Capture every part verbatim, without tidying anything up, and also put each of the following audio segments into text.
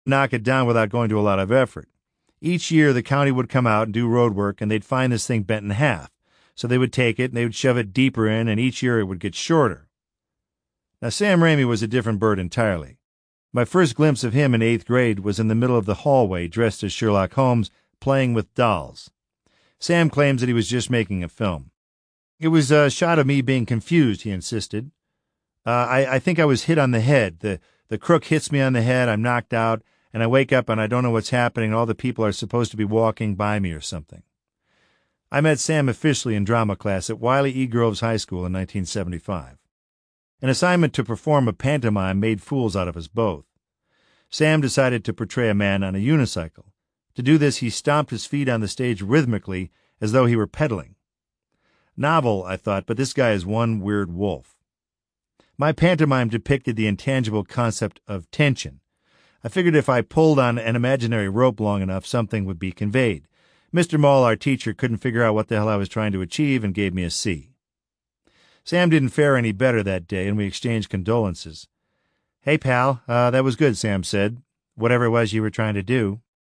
knock it down without going to a lot of effort. Each year, the county would come out and do road work, and they'd find this thing bent in half. So they would take it, and they would shove it deeper in, and each year it would get shorter. Now, Sam Raimi was a different bird entirely. My first glimpse of him in eighth grade was in the middle of the hallway, dressed as Sherlock Holmes, playing with dolls. Sam claims that he was just making a film. It was a shot of me being confused, he insisted. Uh, I, I think I was hit on the head. The, the crook hits me on the head, I'm knocked out, and I wake up and I don't know what's happening, and all the people are supposed to be walking by me or something. I met Sam officially in drama class at Wiley E. Groves High School in nineteen seventy-five. An assignment to perform a pantomime made fools out of us both. Sam decided to portray a man on a unicycle. To do this, he stomped his feet on the stage rhythmically as though he were pedaling. Novel, I thought, but this guy is one weird wolf. My pantomime depicted the intangible concept of tension. I figured if I pulled on an imaginary rope long enough, something would be conveyed. Mister Moll, our teacher, couldn't figure out what the hell I was trying to achieve and gave me a C. Sam didn't fare any better that day, and we exchanged condolences. Hey, pal, uh, that was good, Sam said. Whatever it was you were trying to do.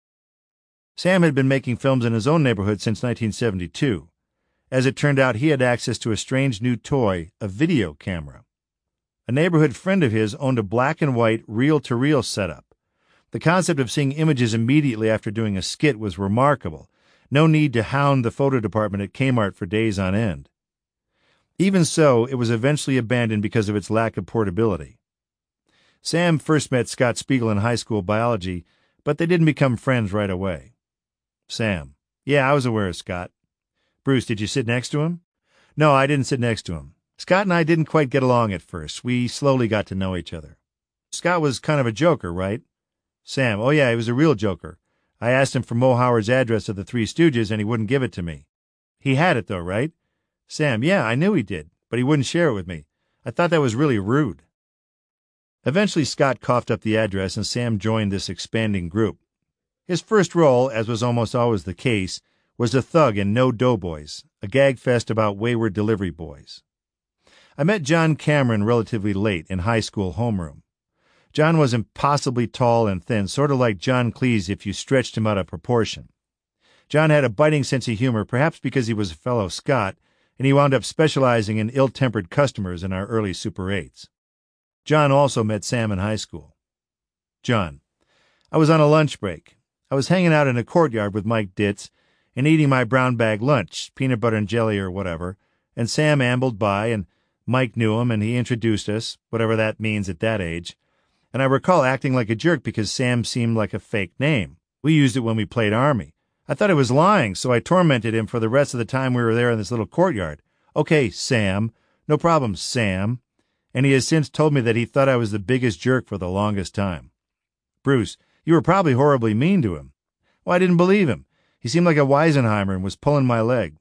Sam had been making films in his own neighborhood since nineteen seventy-two. As it turned out, he had access to a strange new toy, a video camera. A neighborhood friend of his owned a black and white reel-to-reel setup. The concept of seeing images immediately after doing a skit was remarkable. No need to hound the photo department at Kmart for days on end. Even so, it was eventually abandoned because of its lack of portability. Sam first met Scott Spiegel in high school biology, but they didn't become friends right away. Sam: Yeah, I was aware of Scott. Bruce: Did you sit next to him? No, I didn't sit next to him. Scott and I didn't quite get along at first. We slowly got to know each other. Scott was kind of a joker, right? Sam: Oh yeah, he was a real joker. I asked him for Moe Howard's address of the Three Stooges, and he wouldn't give it to me. He had it, though, right? Sam: Yeah, I knew he did, but he wouldn't share it with me. I thought that was really rude. Eventually, Scott coughed up the address, and Sam joined this expanding group. His first role, as was almost always the case, was a thug in No Doughboys, a gag fest about wayward delivery boys. I met John Cameron relatively late in high school homeroom. John was impossibly tall and thin, sort of like John Cleese if you stretched him out of proportion. John had a biting sense of humor, perhaps because he was a fellow Scot, and he wound up specializing in ill-tempered customers in our early Super eights. John also met Sam in high school. John: I was on a lunch break. I was hanging out in a courtyard with Mike Ditz and eating my brown bag lunch, peanut butter and jelly or whatever, and Sam ambled by, and Mike knew him, and he introduced us, whatever that means at that age. And I recall acting like a jerk because Sam seemed like a fake name. We used it when we played Army. I thought he was lying, so I tormented him for the rest of the time we were there in this little courtyard. Okay, Sam. No problem, Sam. And he has since told me that he thought I was the biggest jerk for the longest time. Bruce: You were probably horribly mean to him. Well, I didn't believe him. He seemed like a Weisenheimer and was pulling my leg.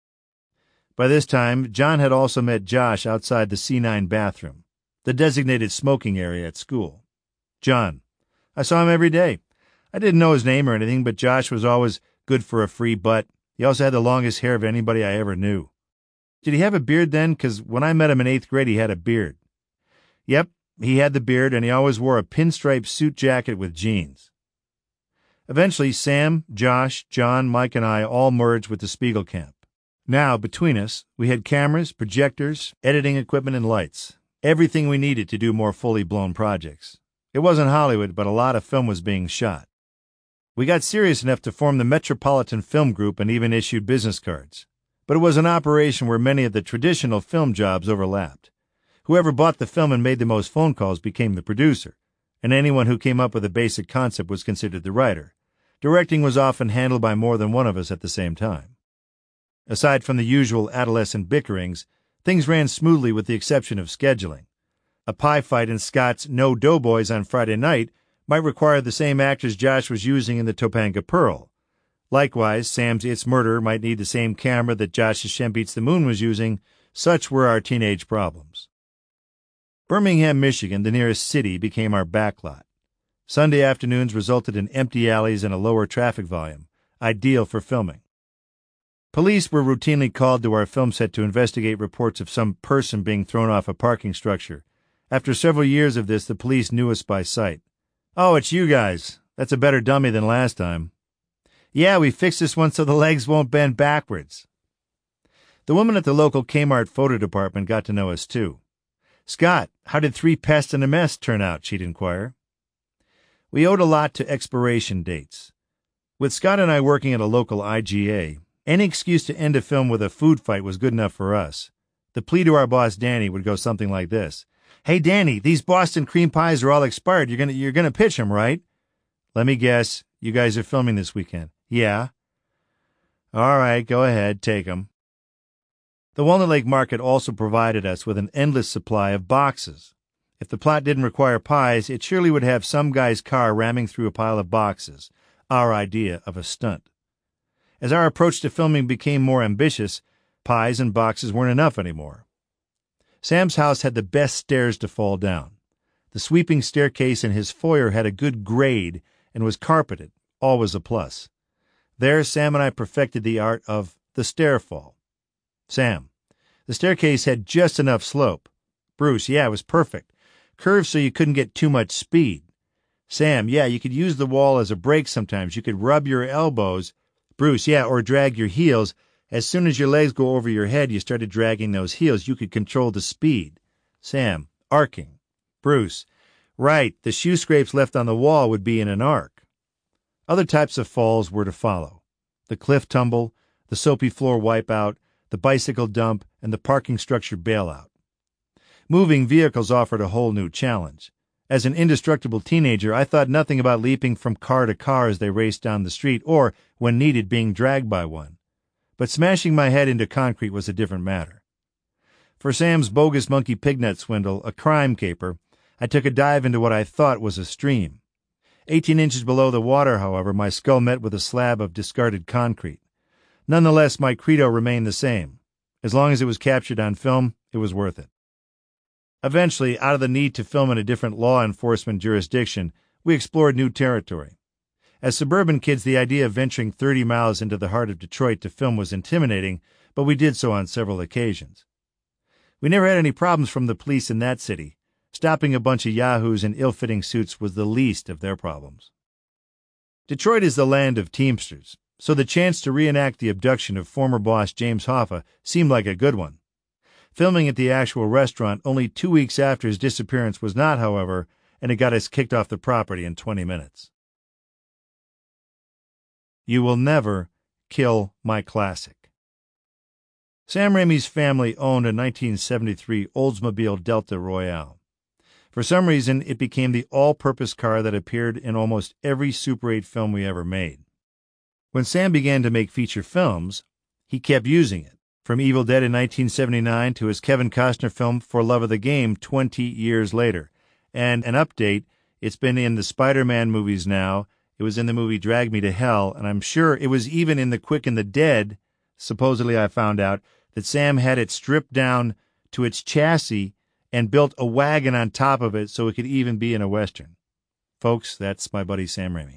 By this time, John had also met Josh outside the C nine bathroom, the designated smoking area at school. John: I saw him every day. I didn't know his name or anything, but Josh was always good for a free butt. He also had the longest hair of anybody I ever knew. Did he have a beard then? Because when I met him in eighth grade, he had a beard. Yep, he had the beard, and he always wore a pinstripe suit jacket with jeans. Eventually, Sam, Josh, John, Mike, and I all merged with the Spiegel camp. Now, between us, we had cameras, projectors, editing equipment, and lights. Everything we needed to do more fully blown projects. It wasn't Hollywood, but a lot of film was being shot. We got serious enough to form the Metropolitan Film Group and even issued business cards. But it was an operation where many of the traditional film jobs overlapped. Whoever bought the film and made the most phone calls became the producer, and anyone who came up with a basic concept was considered the writer. Directing was often handled by more than one of us at the same time. Aside from the usual adolescent bickerings, things ran smoothly with the exception of scheduling. A pie fight in Scott's No Doughboys on Friday night might require the same actors Josh was using in the Topanga Pearl. Likewise, Sam's It's Murder might need the same camera that Josh's Shem Beats the Moon was using. Such were our teenage problems. Birmingham, Michigan, the nearest city, became our backlot. Sunday afternoons resulted in empty alleys and a lower traffic volume, ideal for filming. Police were routinely called to our film set to investigate reports of some person being thrown off a parking structure. After several years of this, the police knew us by sight. Oh, it's you guys. That's a better dummy than last time. Yeah, we fixed this one so the legs won't bend backwards. The woman at the local Kmart photo department got to know us too. Scott, how did Three Pests and a Mess turn out? She'd inquire. We owed a lot to expiration dates. With Scott and I working at a local I G A, any excuse to end a film with a food fight was good enough for us. The plea to our boss Danny would go something like this. Hey Danny, these Boston cream pies are all expired. You're gonna you're gonna pitch them, right? Let me guess. You guys are filming this weekend. Yeah. All right, go ahead, take them. The Walnut Lake Market also provided us with an endless supply of boxes. If the plot didn't require pies, it surely would have some guy's car ramming through a pile of boxes, our idea of a stunt. As our approach to filming became more ambitious, pies and boxes weren't enough anymore. Sam's house had the best stairs to fall down. The sweeping staircase in his foyer had a good grade and was carpeted, always a plus. There, Sam and I perfected the art of the stair fall. Sam, the staircase had just enough slope. Bruce, yeah, it was perfect. Curved so you couldn't get too much speed. Sam, yeah, you could use the wall as a brake sometimes. You could rub your elbows. Bruce, yeah, or drag your heels. As soon as your legs go over your head, you started dragging those heels. You could control the speed. Sam, arcing. Bruce, right, the shoe scrapes left on the wall would be in an arc. Other types of falls were to follow. The cliff tumble, the soapy floor wipeout, the bicycle dump, and the parking structure bailout. Moving vehicles offered a whole new challenge. As an indestructible teenager, I thought nothing about leaping from car to car as they raced down the street or, when needed, being dragged by one. But smashing my head into concrete was a different matter. For Sam's bogus monkey pignut swindle, a crime caper, I took a dive into what I thought was a stream. Eighteen inches below the water, however, my skull met with a slab of discarded concrete. Nonetheless, my credo remained the same. As long as it was captured on film, it was worth it. Eventually, out of the need to film in a different law enforcement jurisdiction, we explored new territory. As suburban kids, the idea of venturing thirty miles into the heart of Detroit to film was intimidating, but we did so on several occasions. We never had any problems from the police in that city. Stopping a bunch of yahoos in ill-fitting suits was the least of their problems. Detroit is the land of Teamsters, so the chance to reenact the abduction of former boss James Hoffa seemed like a good one. Filming at the actual restaurant only two weeks after his disappearance was not, however, and it got us kicked off the property in twenty minutes. You will never kill my classic. Sam Raimi's family owned a nineteen seventy-three Oldsmobile Delta Royale. For some reason, it became the all-purpose car that appeared in almost every Super eight film we ever made. When Sam began to make feature films, he kept using it, from Evil Dead in nineteen seventy-nine to his Kevin Costner film For Love of the Game twenty years later. And an update, it's been in the Spider-Man movies now, it was in the movie Drag Me to Hell, and I'm sure it was even in The Quick and the Dead. Supposedly I found out that Sam had it stripped down to its chassis and built a wagon on top of it so it could even be in a Western. Folks, that's my buddy Sam Raimi.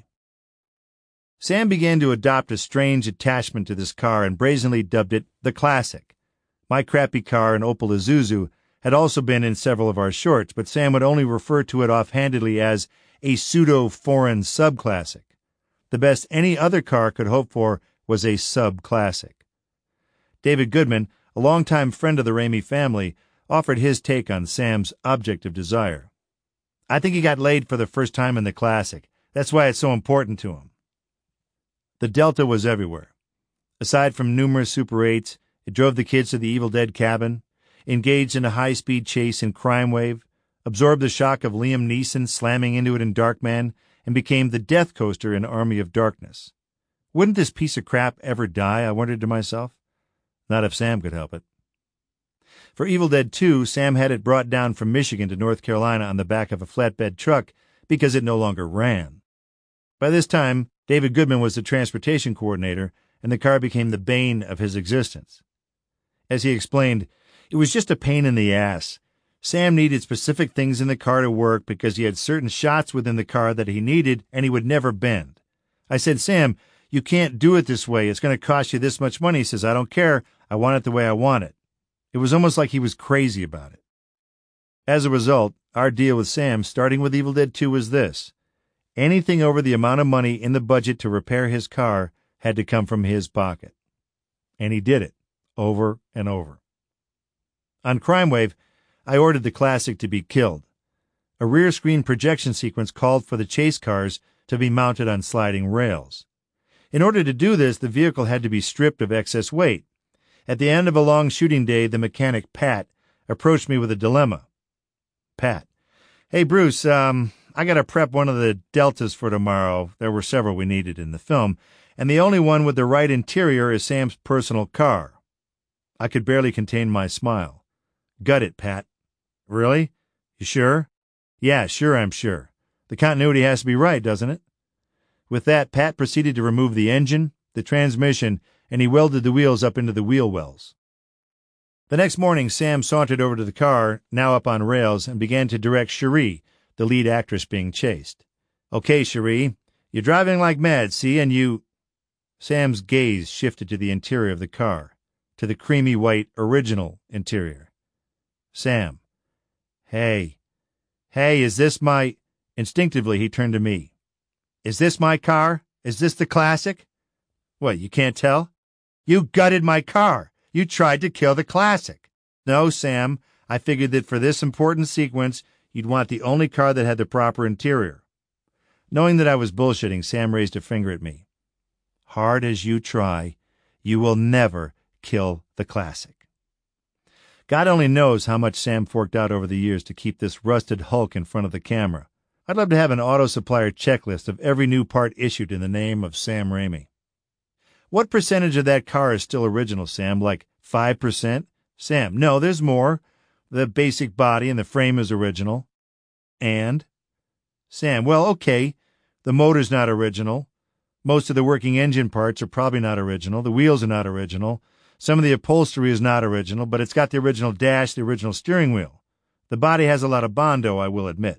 Sam began to adopt a strange attachment to this car and brazenly dubbed it the Classic. My crappy car, an Opel Isuzu, had also been in several of our shorts, but Sam would only refer to it offhandedly as a pseudo-foreign subclassic. The best any other car could hope for was a sub-classic. David Goodman, a longtime friend of the Raimi family, offered his take on Sam's object of desire. I think he got laid for the first time in the Classic. That's why it's so important to him. The Delta was everywhere. Aside from numerous Super eights, it drove the kids to the Evil Dead cabin, engaged in a high-speed chase in Crime Wave, absorbed the shock of Liam Neeson slamming into it in Darkman, and became the death coaster in Army of Darkness. Wouldn't this piece of crap ever die, I wondered to myself? Not if Sam could help it. For Evil Dead two, Sam had it brought down from Michigan to North Carolina on the back of a flatbed truck because it no longer ran. By this time, David Goodman was the transportation coordinator, and the car became the bane of his existence. As he explained, it was just a pain in the ass. Sam needed specific things in the car to work because he had certain shots within the car that he needed and he would never bend. I said, Sam, you can't do it this way. It's going to cost you this much money. He says, I don't care. I want it the way I want it. It was almost like he was crazy about it. As a result, our deal with Sam, starting with Evil Dead two, was this. Anything over the amount of money in the budget to repair his car had to come from his pocket. And he did it, over and over. On Crime Wave, I ordered the Classic to be killed. A rear screen projection sequence called for the chase cars to be mounted on sliding rails. In order to do this, the vehicle had to be stripped of excess weight. At the end of a long shooting day, the mechanic, Pat, approached me with a dilemma. Pat: "Hey, Bruce, um, I gotta prep one of the Deltas for tomorrow. There were several we needed in the film, and the only one with the right interior is Sam's personal car." I could barely contain my smile. "Gut it, Pat." "Really? You sure?" "Yeah, sure, I'm sure. The continuity has to be right, doesn't it?" With that, Pat proceeded to remove the engine, the transmission, and he welded the wheels up into the wheel wells. The next morning, Sam sauntered over to the car, now up on rails, and began to direct Cherie, the lead actress being chased. "Okay, Cherie, you're driving like mad, see, and you—" Sam's gaze shifted to the interior of the car, to the creamy white original interior. "Sam. Hey. Hey, is this my—" Instinctively, he turned to me. "Is this my car? Is this the Classic?" "What, you can't tell?" "You gutted my car. You tried to kill the Classic." "No, Sam, I figured that for this important sequence, you'd want the only car that had the proper interior." Knowing that I was bullshitting, Sam raised a finger at me. "Hard as you try, you will never kill the Classic." God only knows how much Sam forked out over the years to keep this rusted hulk in front of the camera. I'd love to have an auto supplier checklist of every new part issued in the name of Sam Raimi. "What percentage of that car is still original, Sam? Like five percent? Sam: "No, there's more. The basic body and the frame is original." "And?" Sam: "Well, okay. The motor's not original. Most of the working engine parts are probably not original. The wheels are not original. Some of the upholstery is not original, but it's got the original dash, the original steering wheel. The body has a lot of Bondo, I will admit."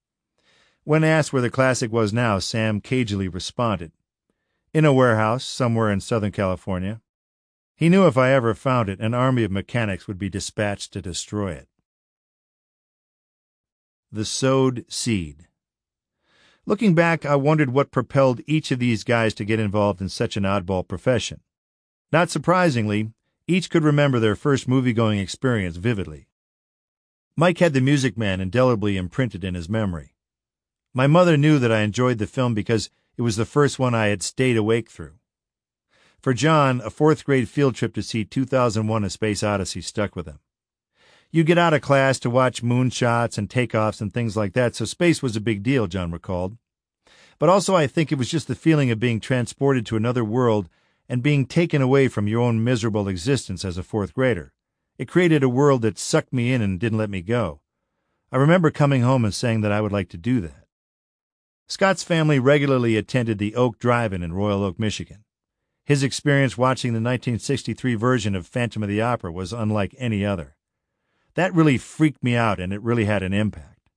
When asked where the Classic was now, Sam cagily responded, "In a warehouse somewhere in Southern California." He knew if I ever found it, an army of mechanics would be dispatched to destroy it. The sowed seed. Looking back, I wondered what propelled each of these guys to get involved in such an oddball profession. Not surprisingly, each could remember their first movie-going experience vividly. Mike had The Music Man indelibly imprinted in his memory. My mother knew that I enjoyed the film because it was the first one I had stayed awake through. For John, a fourth-grade field trip to see two thousand one: A Space Odyssey stuck with him. You get out of class to watch moonshots and takeoffs and things like that, so space was a big deal, John recalled. But also I think it was just the feeling of being transported to another world and being taken away from your own miserable existence as a fourth grader. It created a world that sucked me in and didn't let me go. I remember coming home and saying that I would like to do that. Scott's family regularly attended the Oak Drive-In in Royal Oak, Michigan. His experience watching the nineteen sixty-three version of Phantom of the Opera was unlike any other. That really freaked me out, and it really had an impact.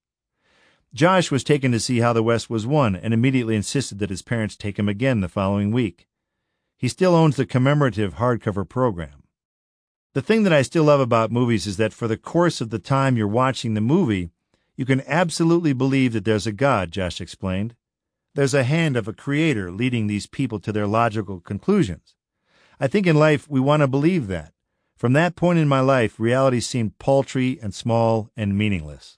Josh was taken to see How the West Was Won and immediately insisted that his parents take him again the following week. He still owns the commemorative hardcover program. The thing that I still love about movies is that for the course of the time you're watching the movie, you can absolutely believe that there's a God, Josh explained. There's a hand of a creator leading these people to their logical conclusions. I think in life we want to believe that. From that point in my life, reality seemed paltry and small and meaningless.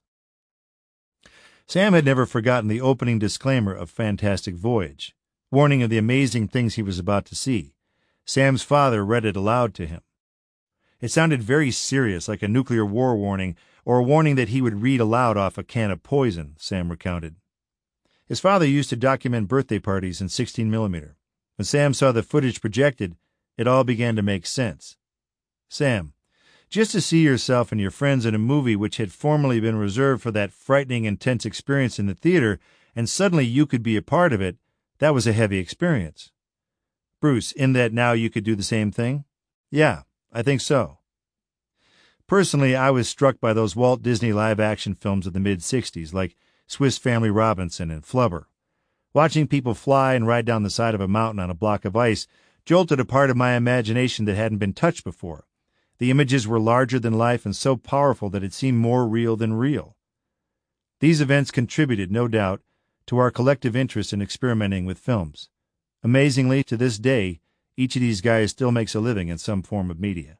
Sam had never forgotten the opening disclaimer of Fantastic Voyage, warning of the amazing things he was about to see. Sam's father read it aloud to him. It sounded very serious, like a nuclear war warning, or a warning that he would read aloud off a can of poison, Sam recounted. His father used to document birthday parties in sixteen millimeter. When Sam saw the footage projected, it all began to make sense. Sam: "Just to see yourself and your friends in a movie which had formerly been reserved for that frightening, intense experience in the theater, and suddenly you could be a part of it, that was a heavy experience." Bruce: "In that now you could do the same thing?" "Yeah, I think so." Personally, I was struck by those Walt Disney live-action films of the mid-sixties, like Swiss Family Robinson and Flubber. Watching people fly and ride down the side of a mountain on a block of ice jolted a part of my imagination that hadn't been touched before. The images were larger than life and so powerful that it seemed more real than real. These events contributed, no doubt, to our collective interest in experimenting with films. Amazingly, to this day, each of these guys still makes a living in some form of media.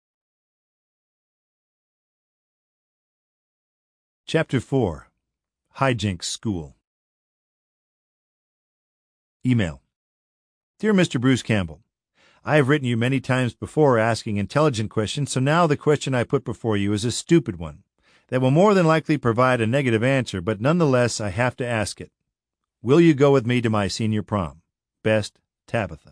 Chapter four. Hijinks School. Email. Dear Mister Bruce Campbell, I have written you many times before asking intelligent questions, so now the question I put before you is a stupid one that will more than likely provide a negative answer, but nonetheless I have to ask it. Will you go with me to my senior prom? Best, Tabitha.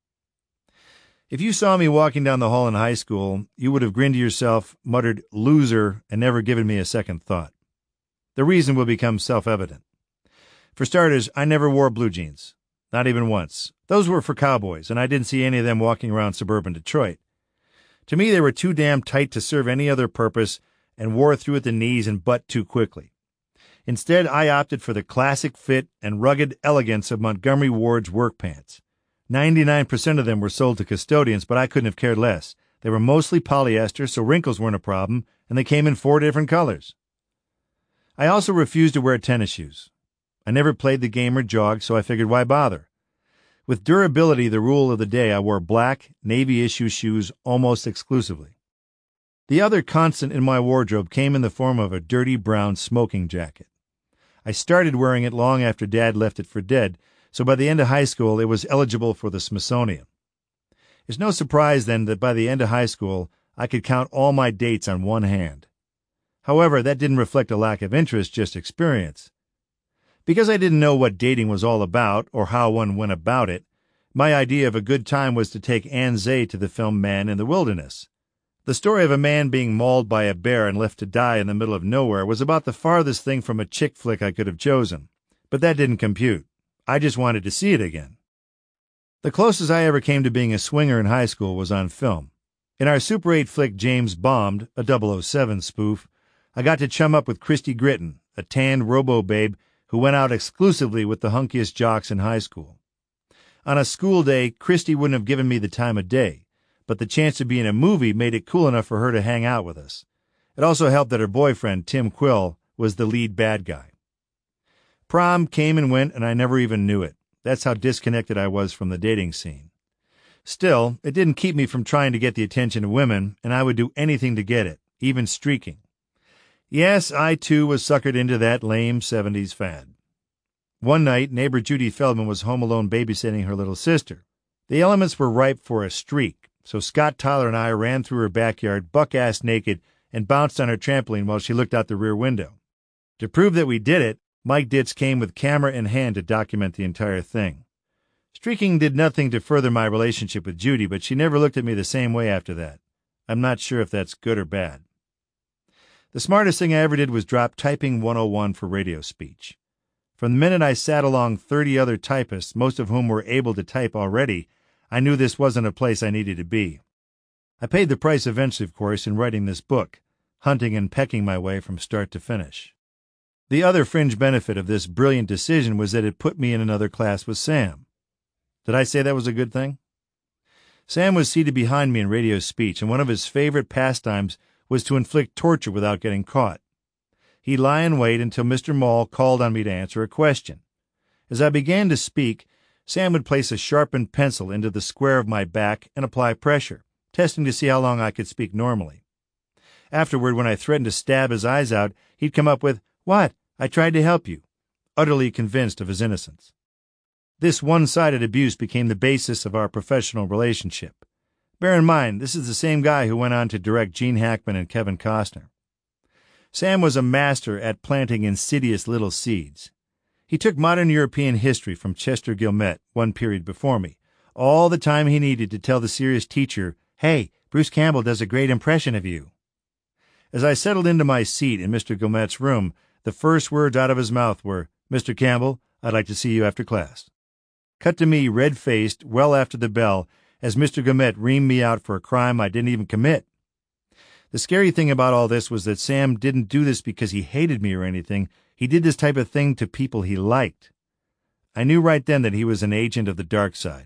If you saw me walking down the hall in high school, you would have grinned to yourself, muttered loser, and never given me a second thought. The reason will become self-evident. For starters, I never wore blue jeans. Not even once. Those were for cowboys, and I didn't see any of them walking around suburban Detroit. To me, they were too damn tight to serve any other purpose and wore through at the knees and butt too quickly. Instead, I opted for the classic fit and rugged elegance of Montgomery Ward's work pants. ninety-nine percent of them were sold to custodians, but I couldn't have cared less. They were mostly polyester, so wrinkles weren't a problem, and they came in four different colors. I also refused to wear tennis shoes. I never played the game or jogged, so I figured why bother? With durability the rule of the day, I wore black, navy-issue shoes almost exclusively. The other constant in my wardrobe came in the form of a dirty brown smoking jacket. I started wearing it long after Dad left it for dead, so by the end of high school it was eligible for the Smithsonian. It's no surprise, then, that by the end of high school I could count all my dates on one hand. However, that didn't reflect a lack of interest, just experience. Because I didn't know what dating was all about or how one went about it, my idea of a good time was to take Ann Zay to the film Man in the Wilderness. The story of a man being mauled by a bear and left to die in the middle of nowhere was about the farthest thing from a chick flick I could have chosen. But that didn't compute. I just wanted to see it again. The closest I ever came to being a swinger in high school was on film. In our Super eight flick James Bombed, a double oh seven spoof, I got to chum up with Christy Gritton, a tanned robo-babe who went out exclusively with the hunkiest jocks in high school. On a school day, Christy wouldn't have given me the time of day, but the chance to be in a movie made it cool enough for her to hang out with us. It also helped that her boyfriend, Tim Quill, was the lead bad guy. Prom came and went, and I never even knew it. That's how disconnected I was from the dating scene. Still, it didn't keep me from trying to get the attention of women, and I would do anything to get it, even streaking. Yes, I too was suckered into that lame seventies fad. One night, neighbor Judy Feldman was home alone babysitting her little sister. The elements were ripe for a streak, so Scott Tyler and I ran through her backyard buck-ass naked and bounced on her trampoline while she looked out the rear window. To prove that we did it, Mike Ditz came with camera in hand to document the entire thing. Streaking did nothing to further my relationship with Judy, but she never looked at me the same way after that. I'm not sure if that's good or bad. The smartest thing I ever did was drop Typing one oh one for radio speech. From the minute I sat along thirty other typists, most of whom were able to type already, I knew this wasn't a place I needed to be. I paid the price eventually, of course, in writing this book, hunting and pecking my way from start to finish. The other fringe benefit of this brilliant decision was that it put me in another class with Sam. Did I say that was a good thing? Sam was seated behind me in radio speech, and one of his favorite pastimes was to inflict torture without getting caught. He'd lie in wait until Mister Maul called on me to answer a question. As I began to speak, Sam would place a sharpened pencil into the square of my back and apply pressure, testing to see how long I could speak normally. Afterward, when I threatened to stab his eyes out, he'd come up with, "What? I tried to help you," utterly convinced of his innocence. This one-sided abuse became the basis of our professional relationship. Bear in mind, this is the same guy who went on to direct Gene Hackman and Kevin Costner. Sam was a master at planting insidious little seeds. He took modern European history from Chester Guillemette, one period before me, all the time he needed to tell the serious teacher, "Hey, Bruce Campbell does a great impression of you." As I settled into my seat in Mister Guillemotte's room, the first words out of his mouth were, "Mister Campbell, I'd like to see you after class." Cut to me, red-faced, well after the bell, as Mister Guillemette reamed me out for a crime I didn't even commit. The scary thing about all this was that Sam didn't do this because he hated me or anything. He did this type of thing to people he liked. I knew right then that he was an agent of the dark side.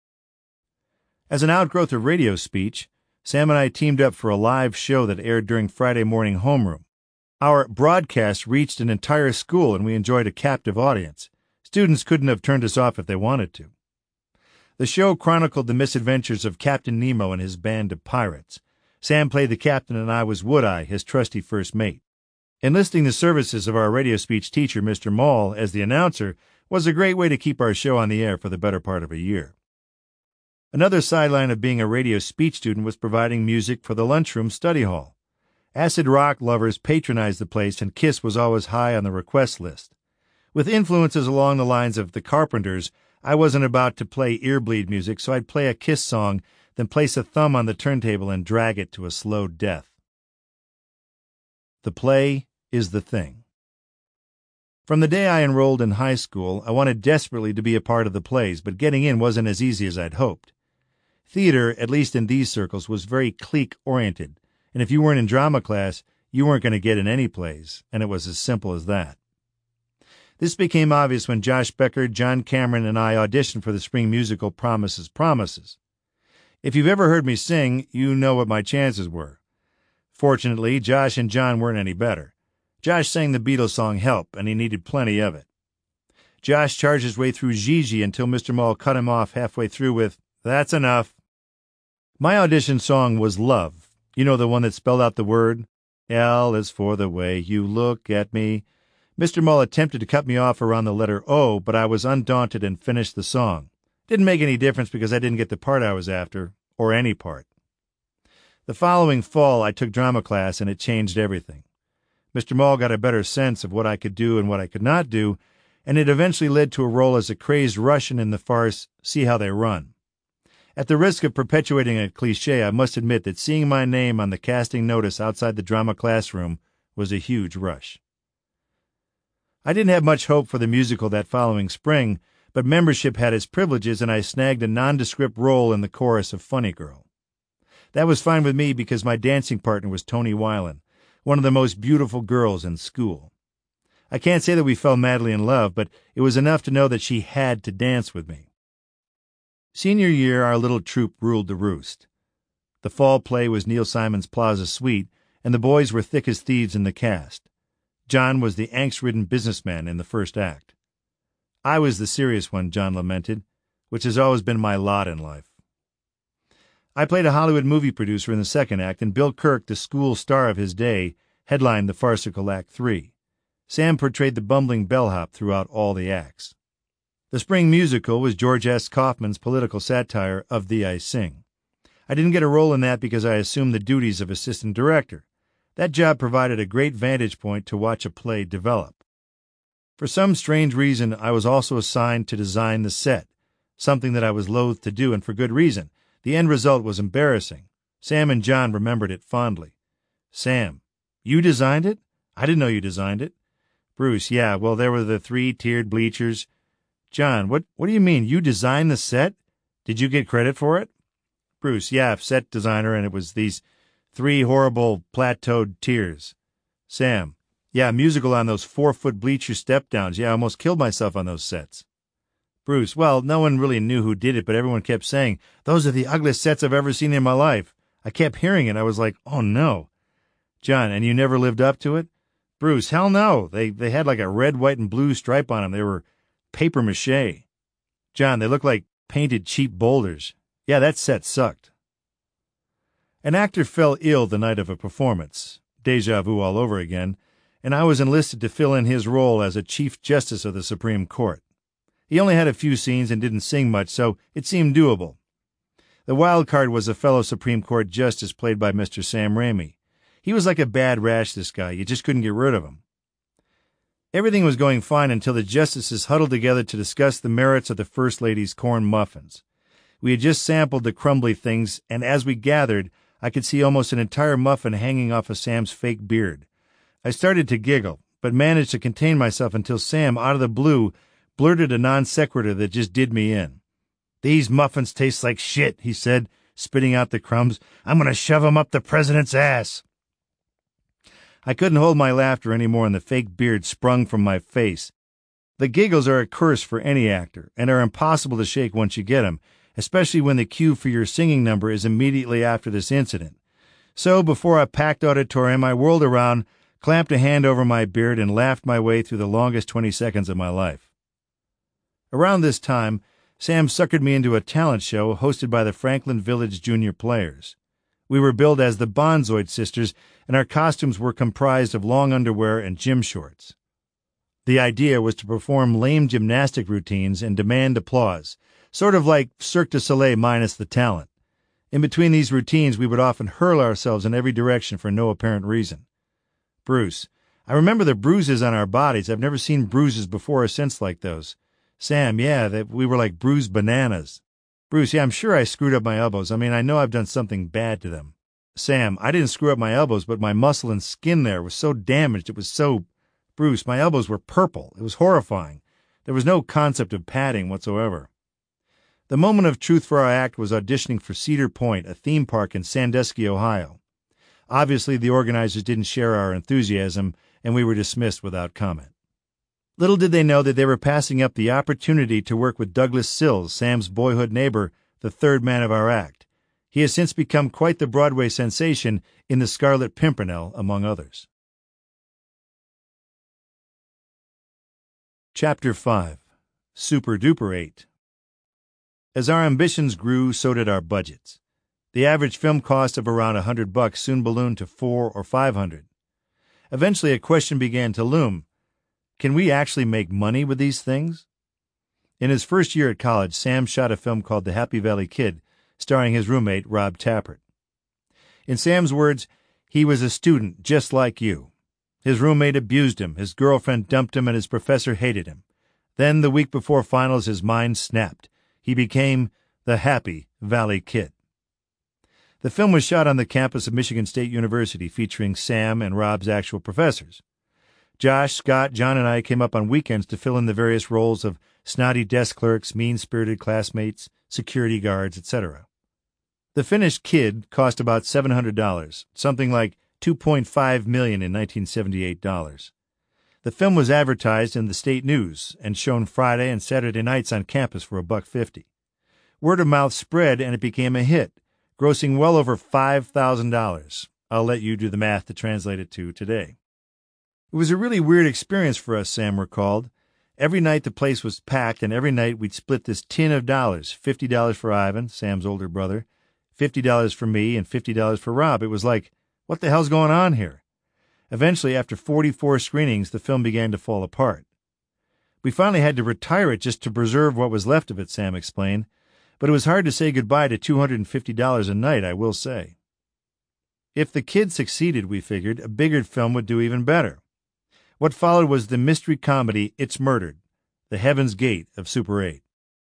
As an outgrowth of radio speech, Sam and I teamed up for a live show that aired during Friday morning homeroom. Our broadcast reached an entire school and we enjoyed a captive audience. Students couldn't have turned us off if they wanted to. The show chronicled the misadventures of Captain Nemo and his band of pirates. Sam played the captain and I was Wood-Eye, his trusty first mate. Enlisting the services of our radio speech teacher, Mister Maul, as the announcer was a great way to keep our show on the air for the better part of a year. Another sideline of being a radio speech student was providing music for the lunchroom study hall. Acid rock lovers patronized the place and Kiss was always high on the request list. With influences along the lines of the Carpenters, I wasn't about to play earbleed music, so I'd play a Kiss song, then place a thumb on the turntable and drag it to a slow death. The play is the thing. From the day I enrolled in high school, I wanted desperately to be a part of the plays, but getting in wasn't as easy as I'd hoped. Theater, at least in these circles, was very clique-oriented, and if you weren't in drama class, you weren't going to get in any plays, and it was as simple as that. This became obvious when Josh Becker, John Cameron, and I auditioned for the spring musical Promises, Promises. If you've ever heard me sing, you know what my chances were. Fortunately, Josh and John weren't any better. Josh sang the Beatles song Help, and he needed plenty of it. Josh charged his way through Gigi until Mister Maul cut him off halfway through with, "That's enough." My audition song was Love. You know, the one that spelled out the word? L is for the way you look at me. Mister Maul attempted to cut me off around the letter O, but I was undaunted and finished the song. Didn't make any difference because I didn't get the part I was after, or any part. The following fall, I took drama class, and it changed everything. Mister Maul got a better sense of what I could do and what I could not do, and it eventually led to a role as a crazed Russian in the farce See How They Run. At the risk of perpetuating a cliché, I must admit that seeing my name on the casting notice outside the drama classroom was a huge rush. I didn't have much hope for the musical that following spring, but membership had its privileges and I snagged a nondescript role in the chorus of Funny Girl. That was fine with me because my dancing partner was Toni Weiland, one of the most beautiful girls in school. I can't say that we fell madly in love, but it was enough to know that she had to dance with me. Senior year, our little troupe ruled the roost. The fall play was Neil Simon's Plaza Suite, and the boys were thick as thieves in the cast. John was the angst-ridden businessman in the first act. I was the serious one, John lamented, which has always been my lot in life. I played a Hollywood movie producer in the second act, and Bill Kirk, the school star of his day, headlined the farcical Act Three. Sam portrayed the bumbling bellhop throughout all the acts. The spring musical was George S. Kaufman's political satire Of Thee I Sing. I didn't get a role in that because I assumed the duties of assistant director. That job provided a great vantage point to watch a play develop. For some strange reason, I was also assigned to design the set, something that I was loath to do, and for good reason. The end result was embarrassing. Sam and John remembered it fondly. Sam, you designed it? I didn't know you designed it. Bruce, yeah, well, there were the three-tiered bleachers. John, what, what do you mean? You designed the set? Did you get credit for it? Bruce, yeah, set designer, and it was these three horrible plateaued tiers. Sam, yeah, musical on those four-foot bleacher step-downs. Yeah, I almost killed myself on those sets. Bruce, well, no one really knew who did it, but everyone kept saying, those are the ugliest sets I've ever seen in my life. I kept hearing it. I was like, oh, no. John, and you never lived up to it? Bruce, hell no. They they had like a red, white, and blue stripe on them. They were paper mache. John, they looked like painted cheap boulders. Yeah, that set sucked. An actor fell ill the night of a performance. Deja vu all over again. And I was enlisted to fill in his role as a Chief Justice of the Supreme Court. He only had a few scenes and didn't sing much, so it seemed doable. The wild card was a fellow Supreme Court Justice played by Mister Sam Raimi. He was like a bad rash, this guy. You just couldn't get rid of him. Everything was going fine until the justices huddled together to discuss the merits of the First Lady's corn muffins. We had just sampled the crumbly things, and as we gathered, I could see almost an entire muffin hanging off of Sam's fake beard. I started to giggle, but managed to contain myself until Sam, out of the blue, blurted a non sequitur that just did me in. These muffins taste like shit, he said, spitting out the crumbs. I'm going to shove 'em up the president's ass. I couldn't hold my laughter any more, and the fake beard sprung from my face. The giggles are a curse for any actor, and are impossible to shake once you get 'em, especially when the cue for your singing number is immediately after this incident. So before a packed auditorium, I whirled around, clamped a hand over my beard, and laughed my way through the longest twenty seconds of my life. Around this time, Sam suckered me into a talent show hosted by the Franklin Village Junior Players. We were billed as the Bonzoid Sisters, and our costumes were comprised of long underwear and gym shorts. The idea was to perform lame gymnastic routines and demand applause, sort of like Cirque du Soleil minus the talent. In between these routines, we would often hurl ourselves in every direction for no apparent reason. Bruce, I remember the bruises on our bodies. I've never seen bruises before or since like those. Sam, yeah, that we were like bruised bananas. Bruce, yeah, I'm sure I screwed up my elbows. I mean, I know I've done something bad to them. Sam, I didn't screw up my elbows, but my muscle and skin there was so damaged. It was so... Bruce, my elbows were purple. It was horrifying. There was no concept of padding whatsoever. The moment of truth for our act was auditioning for Cedar Point, a theme park in Sandusky, Ohio. Obviously, the organizers didn't share our enthusiasm, and we were dismissed without comment. Little did they know that they were passing up the opportunity to work with Douglas Sills, Sam's boyhood neighbor, the third man of our act. He has since become quite the Broadway sensation in The Scarlet Pimpernel, among others. Chapter five. Super Duper eight. As our ambitions grew, so did our budgets. The average film cost of around a hundred bucks soon ballooned to four or five hundred. Eventually, a question began to loom. Can we actually make money with these things? In his first year at college, Sam shot a film called The Happy Valley Kid, starring his roommate, Rob Tapert. In Sam's words, he was a student just like you. His roommate abused him, his girlfriend dumped him, and his professor hated him. Then, the week before finals, his mind snapped. He became the Happy Valley Kid. The film was shot on the campus of Michigan State University, featuring Sam and Rob's actual professors. Josh, Scott, John, and I came up on weekends to fill in the various roles of snotty desk clerks, mean-spirited classmates, security guards, et cetera. The finished Kid cost about seven hundred dollars, something like two point five million dollars in nineteen seventy-eight dollars. The film was advertised in the state news and shown Friday and Saturday nights on campus for a buck fifty. Word of mouth spread and it became a hit, grossing well over five thousand dollars. I'll let you do the math to translate it to today. It was a really weird experience for us, Sam recalled. Every night the place was packed, and every night we'd split this tin of dollars, fifty dollars for Ivan, Sam's older brother, fifty dollars for me, and fifty dollars for Rob. It was like, what the hell's going on here? Eventually, after forty-four screenings, the film began to fall apart. We finally had to retire it just to preserve what was left of it, Sam explained, but it was hard to say goodbye to two hundred fifty dollars a night, I will say. If The Kid succeeded, we figured, a bigger film would do even better. What followed was the mystery comedy It's Murdered, the Heaven's Gate of Super eight.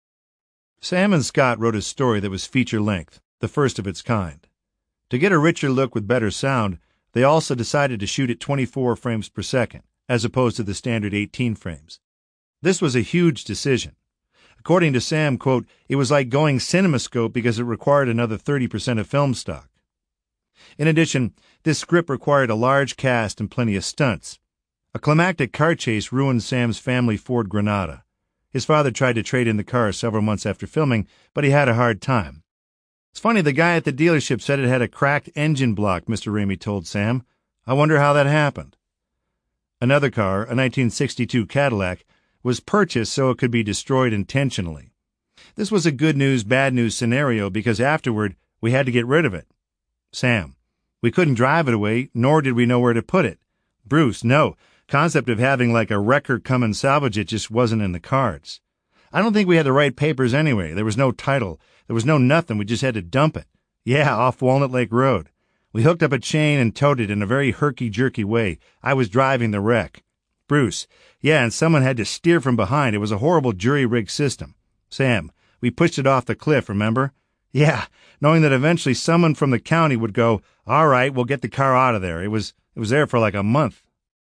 Sam and Scott wrote a story that was feature-length, the first of its kind. To get a richer look with better sound, they also decided to shoot at twenty-four frames per second, as opposed to the standard eighteen frames. This was a huge decision. According to Sam, quote, it was like going CinemaScope because it required another thirty percent of film stock. In addition, this script required a large cast and plenty of stunts. A climactic car chase ruined Sam's family Ford Granada. His father tried to trade in the car several months after filming, but he had a hard time. It's funny, the guy at the dealership said it had a cracked engine block, Mister Ramey told Sam. I wonder how that happened. Another car, a nineteen sixty-two Cadillac, was purchased so it could be destroyed intentionally. This was a good news, bad news scenario because afterward we had to get rid of it. Sam, we couldn't drive it away, nor did we know where to put it. Bruce, no. Concept of having like a wrecker come and salvage it just wasn't in the cards. I don't think we had the right papers anyway. There was no title. There was no nothing. We just had to dump it. Yeah, off Walnut Lake Road. We hooked up a chain and towed it in a very herky-jerky way. I was driving the wreck. Bruce, yeah, and someone had to steer from behind. It was a horrible jury-rigged system. Sam, we pushed it off the cliff, remember? Yeah, knowing that eventually someone from the county would go, all right, we'll get the car out of there. It was, it was there for like a month.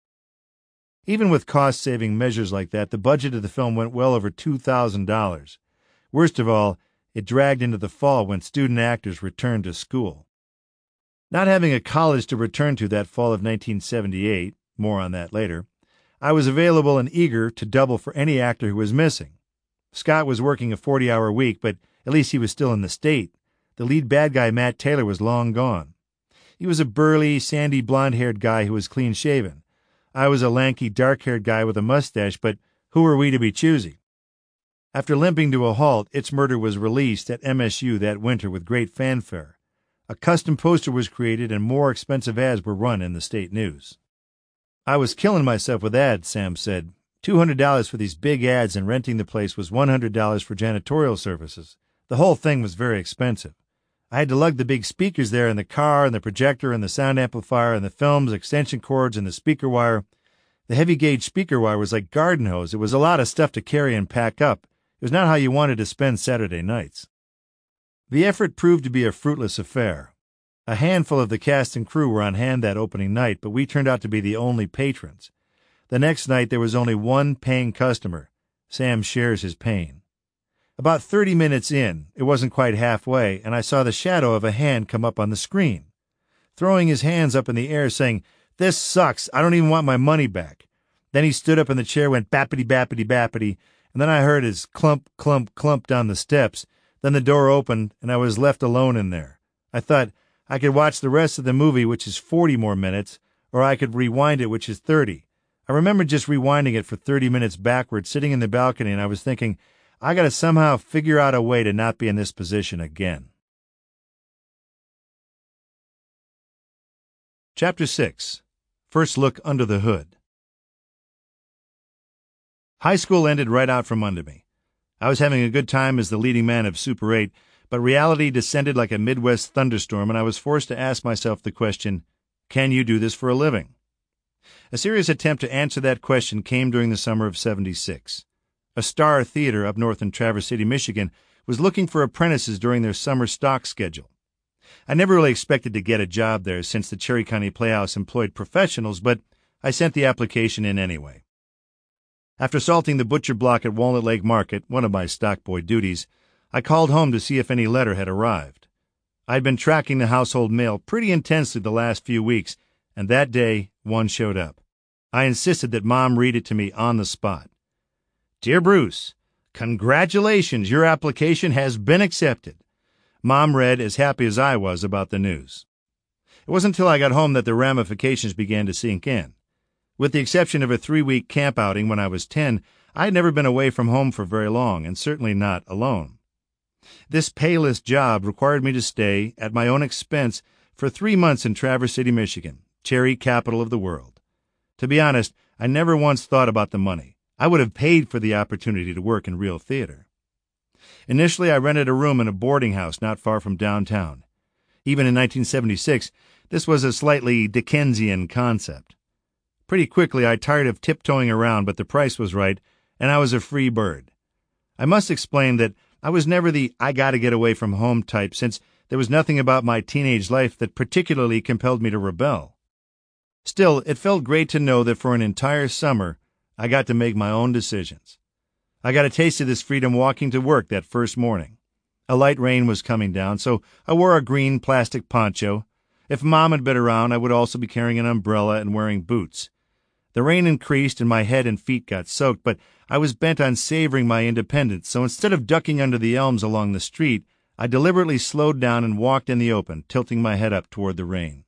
Even with cost-saving measures like that, the budget of the film went well over two thousand dollars. Worst of all, it dragged into the fall when student actors returned to school. Not having a college to return to that fall of nineteen seventy-eight, more on that later, I was available and eager to double for any actor who was missing. Scott was working a forty-hour week, but at least he was still in the state. The lead bad guy, Matt Taylor, was long gone. He was a burly, sandy, blonde-haired guy who was clean-shaven. I was a lanky, dark-haired guy with a mustache, but who were we to be choosy? After limping to a halt, It's Murder was released at M S U that winter with great fanfare. A custom poster was created and more expensive ads were run in the state news. I was killing myself with ads, Sam said. two hundred dollars for these big ads, and renting the place was one hundred dollars for janitorial services. The whole thing was very expensive. I had to lug the big speakers there in the car and the projector and the sound amplifier and the films, extension cords and the speaker wire. The heavy gauge speaker wire was like garden hose. It was a lot of stuff to carry and pack up. It was not how you wanted to spend Saturday nights. The effort proved to be a fruitless affair. A handful of the cast and crew were on hand that opening night, but we turned out to be the only patrons. The next night there was only one paying customer. Sam shares his pain. About thirty minutes in, it wasn't quite halfway, and I saw the shadow of a hand come up on the screen, throwing his hands up in the air saying, "This sucks, I don't even want my money back." Then he stood up in the chair, went bappity-bappity-bappity, and then I heard his clump, clump, clump down the steps. Then the door opened, and I was left alone in there. I thought I could watch the rest of the movie, which is forty more minutes, or I could rewind it, which is thirty. I remember just rewinding it for thirty minutes backwards, sitting in the balcony, and I was thinking, I gotta somehow figure out a way to not be in this position again. Chapter six. First Look Under the Hood. High school ended right out from under me. I was having a good time as the leading man of Super eight, but reality descended like a Midwest thunderstorm, and I was forced to ask myself the question, can you do this for a living? A serious attempt to answer that question came during the summer of seventy-six. A Star Theater up north in Traverse City, Michigan, was looking for apprentices during their summer stock schedule. I never really expected to get a job there since the Cherry County Playhouse employed professionals, but I sent the application in anyway. After salting the butcher block at Walnut Lake Market, one of my stockboy duties, I called home to see if any letter had arrived. I'd been tracking the household mail pretty intensely the last few weeks, and that day one showed up. I insisted that Mom read it to me on the spot. Dear Bruce, congratulations, your application has been accepted. Mom read as happy as I was about the news. It wasn't until I got home that the ramifications began to sink in. With the exception of a three-week camp outing when I was ten, I had never been away from home for very long, and certainly not alone. This payless job required me to stay, at my own expense, for three months in Traverse City, Michigan, cherry capital of the world. To be honest, I never once thought about the money. I would have paid for the opportunity to work in real theater. Initially, I rented a room in a boarding house not far from downtown. Even in nineteen seventy-six, this was a slightly Dickensian concept. Pretty quickly, I tired of tiptoeing around, but the price was right, and I was a free bird. I must explain that I was never the I-gotta-get-away-from-home type, since there was nothing about my teenage life that particularly compelled me to rebel. Still, it felt great to know that for an entire summer, I got to make my own decisions. I got a taste of this freedom walking to work that first morning. A light rain was coming down, so I wore a green plastic poncho. If Mom had been around, I would also be carrying an umbrella and wearing boots. The rain increased and my head and feet got soaked, but I was bent on savoring my independence, so instead of ducking under the elms along the street, I deliberately slowed down and walked in the open, tilting my head up toward the rain.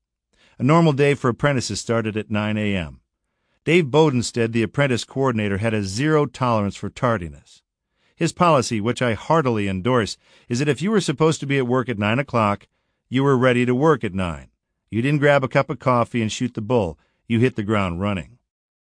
A normal day for apprentices started at nine a.m. Dave Bodenstead, the apprentice coordinator, had a zero tolerance for tardiness. His policy, which I heartily endorse, is that if you were supposed to be at work at nine o'clock, you were ready to work at nine. You didn't grab a cup of coffee and shoot the bull. You hit the ground running.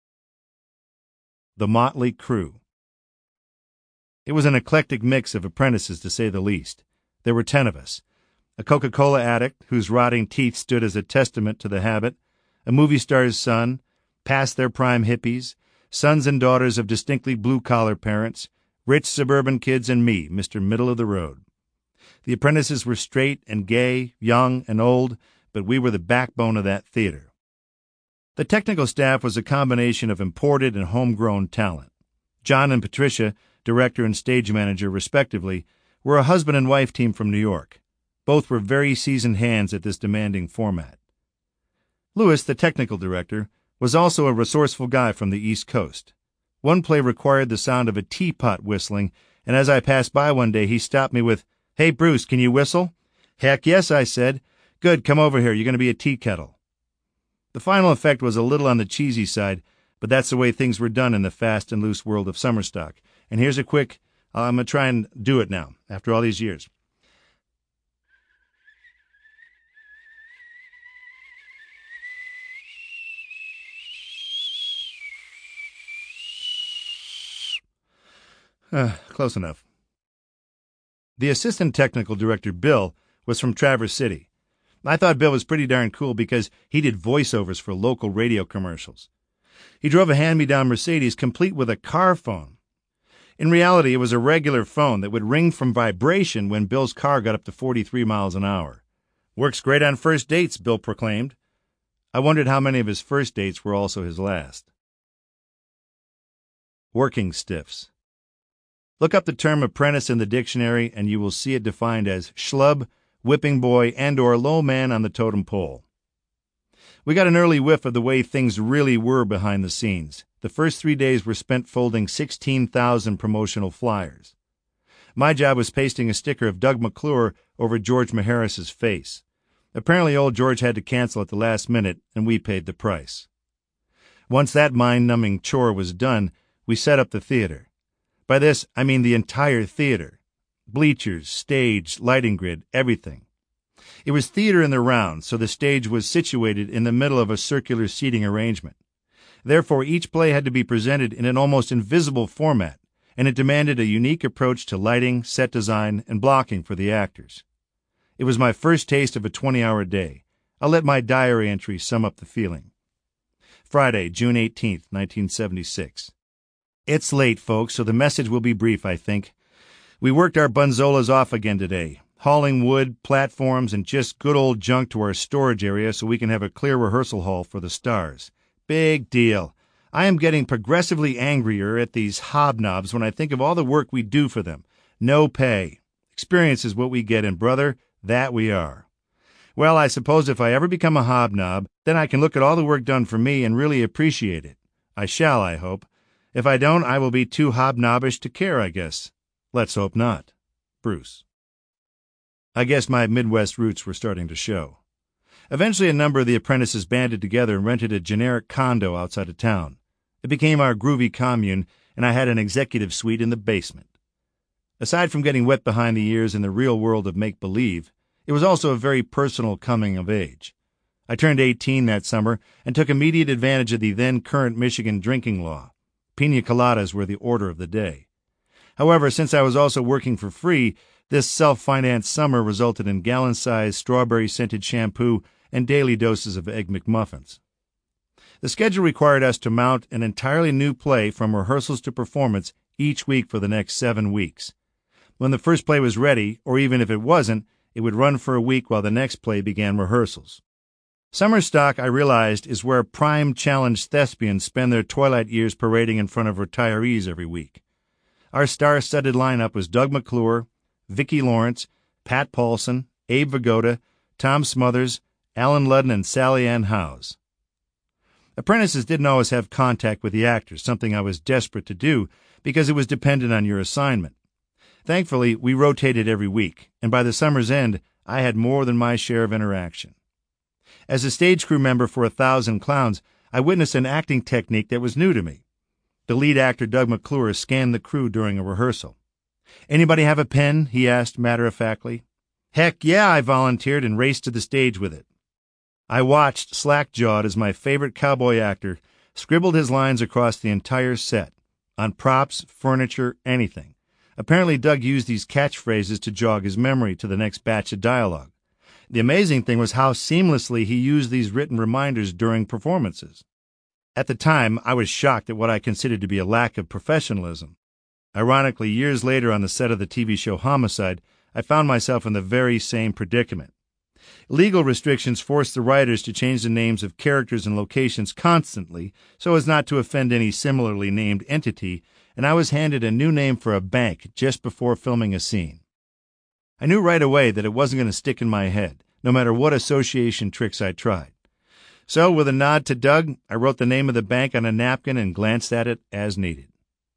The Motley Crew. It was an eclectic mix of apprentices, to say the least. There were ten of us. A Coca-Cola addict, whose rotting teeth stood as a testament to the habit, a movie star's son, past their prime hippies, sons and daughters of distinctly blue-collar parents, rich suburban kids, and me, Mister Middle of the Road. The apprentices were straight and gay, young and old, but we were the backbone of that theater. The technical staff was a combination of imported and homegrown talent. John and Patricia, director and stage manager respectively, were a husband and wife team from New York. Both were very seasoned hands at this demanding format. Lewis, the technical director, was also a resourceful guy from the East Coast. One play required the sound of a teapot whistling, and as I passed by one day, he stopped me with, "Hey, Bruce, can you whistle?" "Heck yes," I said. "Good, come over here. You're going to be a tea kettle." The final effect was a little on the cheesy side, but that's the way things were done in the fast and loose world of summer stock. And here's a quick, uh, I'm going to try and do it now, after all these years. Uh, close enough. The assistant technical director, Bill, was from Traverse City. I thought Bill was pretty darn cool because he did voiceovers for local radio commercials. He drove a hand-me-down Mercedes complete with a car phone. In reality, it was a regular phone that would ring from vibration when Bill's car got up to forty-three miles an hour. Works great on first dates, Bill proclaimed. I wondered how many of his first dates were also his last. Working stiffs. Look up the term apprentice in the dictionary and you will see it defined as schlub, whipping boy, and or low man on the totem pole. We got an early whiff of the way things really were behind the scenes. The first three days were spent folding sixteen thousand promotional flyers. My job was pasting a sticker of Doug McClure over George Maharis's face. Apparently old George had to cancel at the last minute, and we paid the price. Once that mind-numbing chore was done, we set up the theater. By this, I mean the entire theater. Bleachers, stage, lighting grid, everything. It was theater in the round, so the stage was situated in the middle of a circular seating arrangement. Therefore, each play had to be presented in an almost invisible format, and it demanded a unique approach to lighting, set design, and blocking for the actors. It was my first taste of a twenty-hour day. I'll let my diary entry sum up the feeling. Friday, June eighteenth, nineteen seventy-six. It's late, folks, so the message will be brief, I think. We worked our bunzolas off again today, hauling wood, platforms, and just good old junk to our storage area so we can have a clear rehearsal hall for the stars. Big deal. I am getting progressively angrier at these hobnobs when I think of all the work we do for them. No pay. Experience is what we get, and brother, that we are. Well, I suppose if I ever become a hobnob, then I can look at all the work done for me and really appreciate it. I shall, I hope. If I don't, I will be too hobnobbish to care, I guess. Let's hope not. Bruce. I guess my Midwest roots were starting to show. Eventually, a number of the apprentices banded together and rented a generic condo outside of town. It became our groovy commune, and I had an executive suite in the basement. Aside from getting wet behind the ears in the real world of make-believe, it was also a very personal coming of age. I turned eighteen that summer and took immediate advantage of the then current Michigan drinking law. Pina coladas were the order of the day. However, since I was also working for free, this self-financed summer resulted in gallon-sized strawberry-scented shampoo and daily doses of Egg McMuffins. The schedule required us to mount an entirely new play from rehearsals to performance each week for the next seven weeks. When the first play was ready, or even if it wasn't, it would run for a week while the next play began rehearsals. Summer stock, I realized, is where prime challenged thespians spend their twilight years parading in front of retirees every week. Our star-studded lineup was Doug McClure, Vicki Lawrence, Pat Paulson, Abe Vigoda, Tom Smothers, Alan Ludden, and Sally Ann Howes. Apprentices didn't always have contact with the actors, something I was desperate to do because it was dependent on your assignment. Thankfully, we rotated every week, and by the summer's end, I had more than my share of interaction. As a stage crew member for A Thousand Clowns, I witnessed an acting technique that was new to me. The lead actor, Doug McClure, scanned the crew during a rehearsal. "Anybody have a pen?" he asked matter-of-factly. "Heck yeah," I volunteered and raced to the stage with it. I watched, slack-jawed, as my favorite cowboy actor scribbled his lines across the entire set, on props, furniture, anything. Apparently, Doug used these catchphrases to jog his memory to the next batch of dialogue. The amazing thing was how seamlessly he used these written reminders during performances. At the time, I was shocked at what I considered to be a lack of professionalism. Ironically, years later on the set of the T V show Homicide, I found myself in the very same predicament. Legal restrictions forced the writers to change the names of characters and locations constantly so as not to offend any similarly named entity, and I was handed a new name for a bank just before filming a scene. I knew right away that it wasn't going to stick in my head, no matter what association tricks I tried. So, with a nod to Doug, I wrote the name of the bank on a napkin and glanced at it as needed.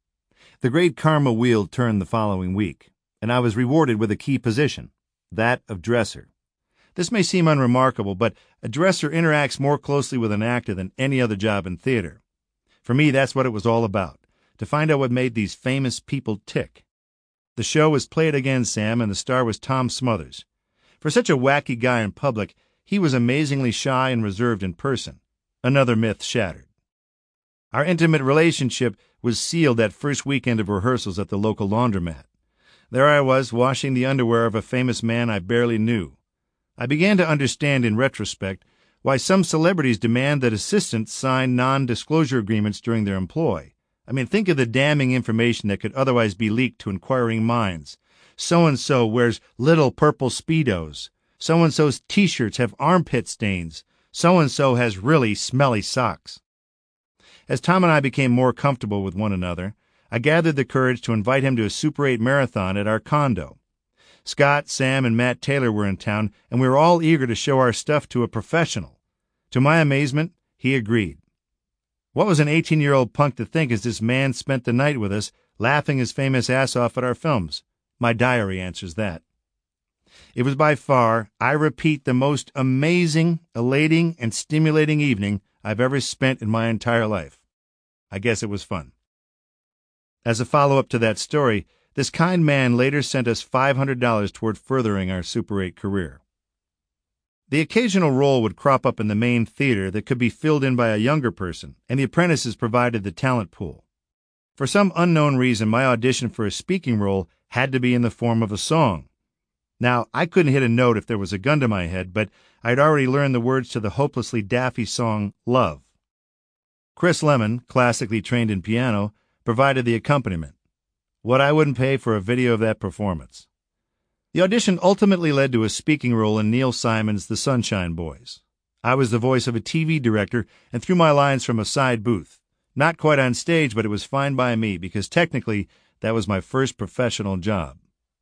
The great karma wheel turned the following week, and I was rewarded with a key position, that of dresser. This may seem unremarkable, but a dresser interacts more closely with an actor than any other job in theater. For me, that's what it was all about, to find out what made these famous people tick. The show was Play It Again, Sam, and the star was Tom Smothers. For such a wacky guy in public, he was amazingly shy and reserved in person. Another myth shattered. Our intimate relationship was sealed that first weekend of rehearsals at the local laundromat. There I was, washing the underwear of a famous man I barely knew. I began to understand in retrospect why some celebrities demand that assistants sign non-disclosure agreements during their employ. I mean, think of the damning information that could otherwise be leaked to inquiring minds. So-and-so wears little purple Speedos. So-and-so's T-shirts have armpit stains. So-and-so has really smelly socks. As Tom and I became more comfortable with one another, I gathered the courage to invite him to a Super eight marathon at our condo. Scott, Sam, and Matt Taylor were in town, and we were all eager to show our stuff to a professional. To my amazement, he agreed. What was an eighteen-year-old punk to think as this man spent the night with us, laughing his famous ass off at our films? My diary answers that. It was by far, I repeat, the most amazing, elating, and stimulating evening I've ever spent in my entire life. I guess it was fun. As a follow-up to that story, this kind man later sent us five hundred dollars toward furthering our Super eight career. The occasional role would crop up in the main theater that could be filled in by a younger person, and the apprentices provided the talent pool. For some unknown reason, my audition for a speaking role had to be in the form of a song. Now, I couldn't hit a note if there was a gun to my head, but I'd already learned the words to the hopelessly daffy song, Love. Chris Lemon, classically trained in piano, provided the accompaniment. What I wouldn't pay for a video of that performance. The audition ultimately led to a speaking role in Neil Simon's The Sunshine Boys. I was the voice of a T V director and threw my lines from a side booth. Not quite on stage, but it was fine by me because technically that was my first professional job.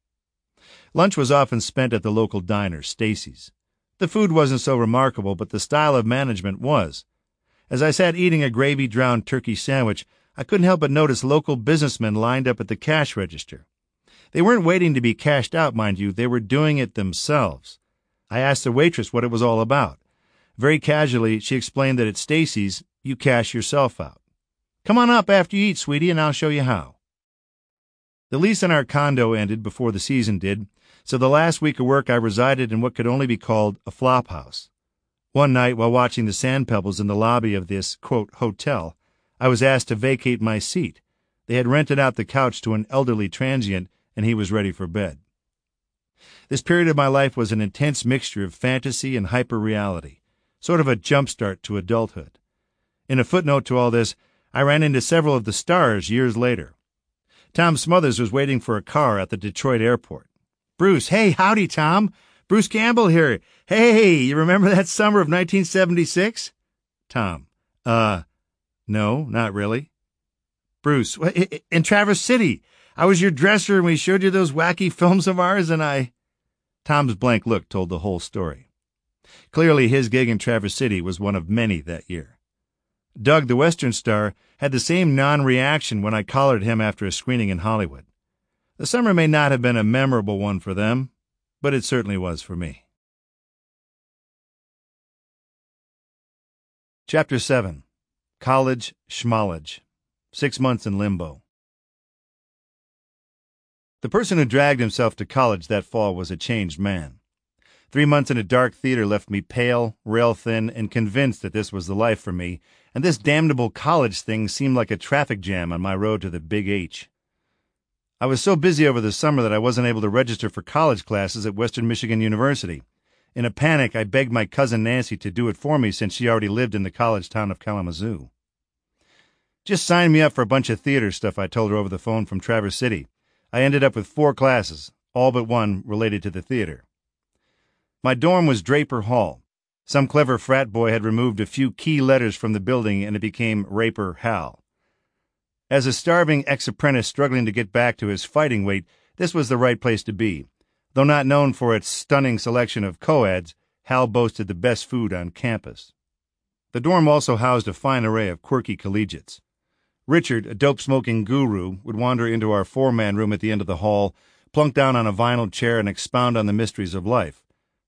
Lunch was often spent at the local diner, Stacy's. The food wasn't so remarkable, but the style of management was. As I sat eating a gravy-drowned turkey sandwich, I couldn't help but notice local businessmen lined up at the cash register. They weren't waiting to be cashed out, mind you. They were doing it themselves. I asked the waitress what it was all about. Very casually, she explained that at Stacy's, you cash yourself out. Come on up after you eat, sweetie, and I'll show you how. The lease on our condo ended before the season did, so the last week of work I resided in what could only be called a flop house. One night, while watching the sand pebbles in the lobby of this, quote, hotel, I was asked to vacate my seat. They had rented out the couch to an elderly transient, and he was ready for bed. This period of my life was an intense mixture of fantasy and hyper-reality, sort of a jump-start to adulthood. In a footnote to all this, I ran into several of the stars years later. Tom Smothers was waiting for a car at the Detroit airport. Bruce, hey, howdy, Tom. Bruce Campbell here. Hey, you remember that summer of nineteen seventy-six? Tom, uh, no, not really. Bruce, in Traverse City. I was your dresser and we showed you those wacky films of ours and I... Tom's blank look told the whole story. Clearly his gig in Traverse City was one of many that year. Doug, the Western star, had the same non-reaction when I collared him after a screening in Hollywood. The summer may not have been a memorable one for them, but it certainly was for me. Chapter seven. College Schmollage. Six months in limbo. The person who dragged himself to college that fall was a changed man. Three months in a dark theater left me pale, rail-thin, and convinced that this was the life for me, and this damnable college thing seemed like a traffic jam on my road to the Big H. I was so busy over the summer that I wasn't able to register for college classes at Western Michigan University. In a panic, I begged my cousin Nancy to do it for me since she already lived in the college town of Kalamazoo. Just sign me up for a bunch of theater stuff, I told her over the phone from Traverse City. I ended up with four classes, all but one related to the theater. My dorm was Draper Hall. Some clever frat boy had removed a few key letters from the building and it became Raper Hal. As a starving ex-apprentice struggling to get back to his fighting weight, this was the right place to be. Though not known for its stunning selection of co-eds, Hal boasted the best food on campus. The dorm also housed a fine array of quirky collegiates. Richard, a dope-smoking guru, would wander into our four-man room at the end of the hall, plunk down on a vinyl chair and expound on the mysteries of life.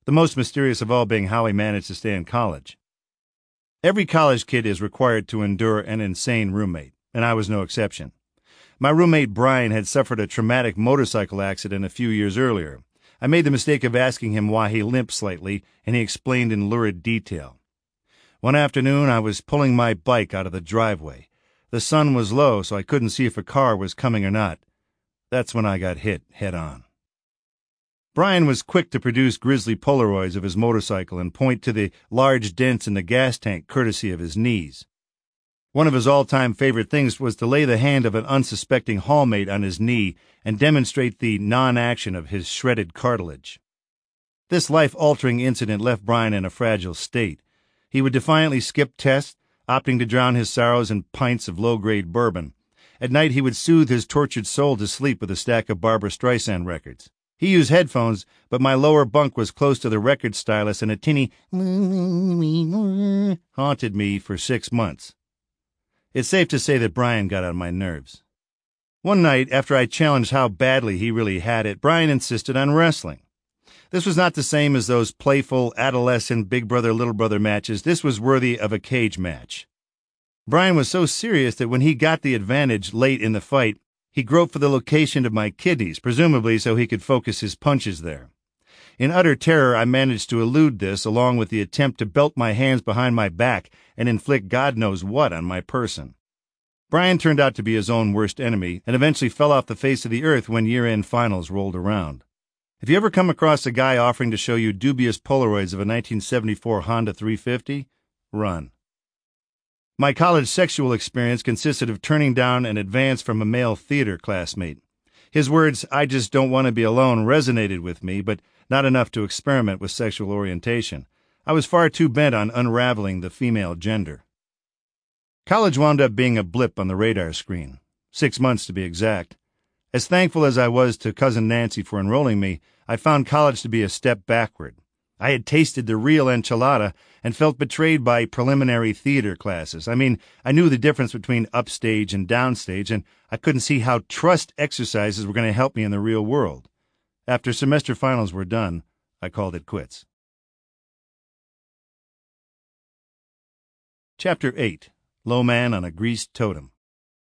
the most mysterious of all being how he managed to stay in college. Every college kid is required to endure an insane roommate, and I was no exception. My roommate Brian had suffered a traumatic motorcycle accident a few years earlier. I made the mistake of asking him why he limped slightly, and he explained in lurid detail. One afternoon, I was pulling my bike out of the driveway. The sun was low, so I couldn't see if a car was coming or not. That's when I got hit head on. Brian was quick to produce grisly Polaroids of his motorcycle and point to the large dents in the gas tank courtesy of his knees. One of his all-time favorite things was to lay the hand of an unsuspecting hallmate on his knee and demonstrate the non-action of his shredded cartilage. This life-altering incident left Brian in a fragile state. He would defiantly skip tests, opting to drown his sorrows in pints of low-grade bourbon. At night he would soothe his tortured soul to sleep with a stack of Barbra Streisand records. He used headphones, but my lower bunk was close to the record stylus and a tinny haunted me for six months. It's safe to say that Brian got on my nerves. One night, after I challenged how badly he really had it, Brian insisted on wrestling. This was not the same as those playful, adolescent Big Brother, Little Brother matches. This was worthy of a cage match. Brian was so serious that when he got the advantage late in the fight, he groped for the location of my kidneys, presumably so he could focus his punches there. In utter terror, I managed to elude this, along with the attempt to belt my hands behind my back and inflict God knows what on my person. Brian turned out to be his own worst enemy and eventually fell off the face of the earth when year-end finals rolled around. If you ever come across a guy offering to show you dubious Polaroids of a nineteen seventy-four Honda three fifty, run. My college sexual experience consisted of turning down an advance from a male theater classmate. His words, "I just don't want to be alone," resonated with me, but not enough to experiment with sexual orientation. I was far too bent on unraveling the female gender. College wound up being a blip on the radar screen. Six months to be exact. As thankful as I was to Cousin Nancy for enrolling me, I found college to be a step backward. I had tasted the real enchilada and felt betrayed by preliminary theater classes. I mean, I knew the difference between upstage and downstage, and I couldn't see how trust exercises were going to help me in the real world. After semester finals were done, I called it quits. Chapter eight. Low Man on a Greased Totem.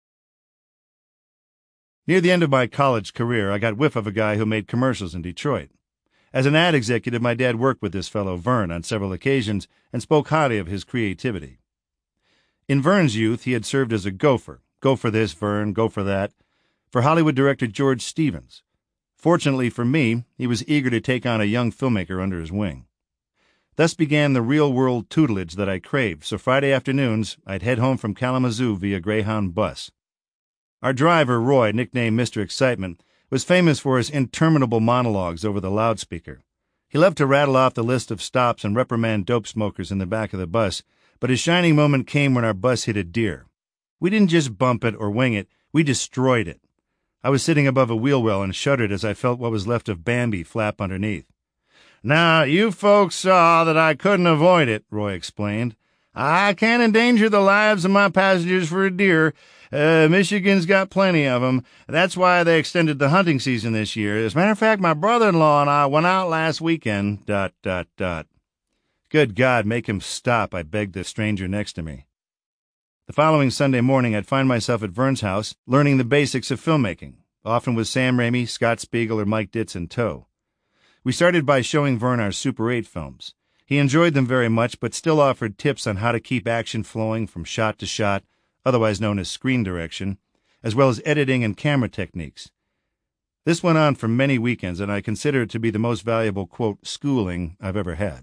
Near the end of my college career, I got whiff of a guy who made commercials in Detroit. As an ad executive, my dad worked with this fellow, Vern, on several occasions and spoke highly of his creativity. In Vern's youth, he had served as a gopher. Go for this, Vern, go for that. For Hollywood director George Stevens. Fortunately for me, he was eager to take on a young filmmaker under his wing. Thus began the real-world tutelage that I craved, so Friday afternoons, I'd head home from Kalamazoo via Greyhound bus. Our driver, Roy, nicknamed Mister Excitement, was famous for his interminable monologues over the loudspeaker. He loved to rattle off the list of stops and reprimand dope smokers in the back of the bus, but his shining moment came when our bus hit a deer. We didn't just bump it or wing it, we destroyed it. I was sitting above a wheel well and shuddered as I felt what was left of Bambi flap underneath. "Now, you folks saw that I couldn't avoid it," Roy explained. "I can't endanger the lives of my passengers for a deer. Uh, Michigan's got plenty of them. That's why they extended the hunting season this year. As a matter of fact, my brother-in-law and I went out last weekend, dot, dot, dot." Good God, make him stop, I begged the stranger next to me. The following Sunday morning, I'd find myself at Vern's house, learning the basics of filmmaking, often with Sam Raimi, Scott Spiegel, or Mike Ditz in tow. We started by showing Vern our Super eight films. He enjoyed them very much, but still offered tips on how to keep action flowing from shot to shot, otherwise known as screen direction, as well as editing and camera techniques. This went on for many weekends, and I consider it to be the most valuable, quote, schooling I've ever had.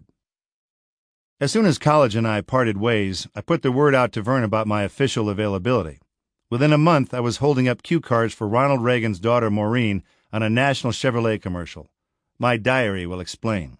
As soon as college and I parted ways, I put the word out to Vern about my official availability. Within a month, I was holding up cue cards for Ronald Reagan's daughter Maureen on a national Chevrolet commercial. My diary will explain.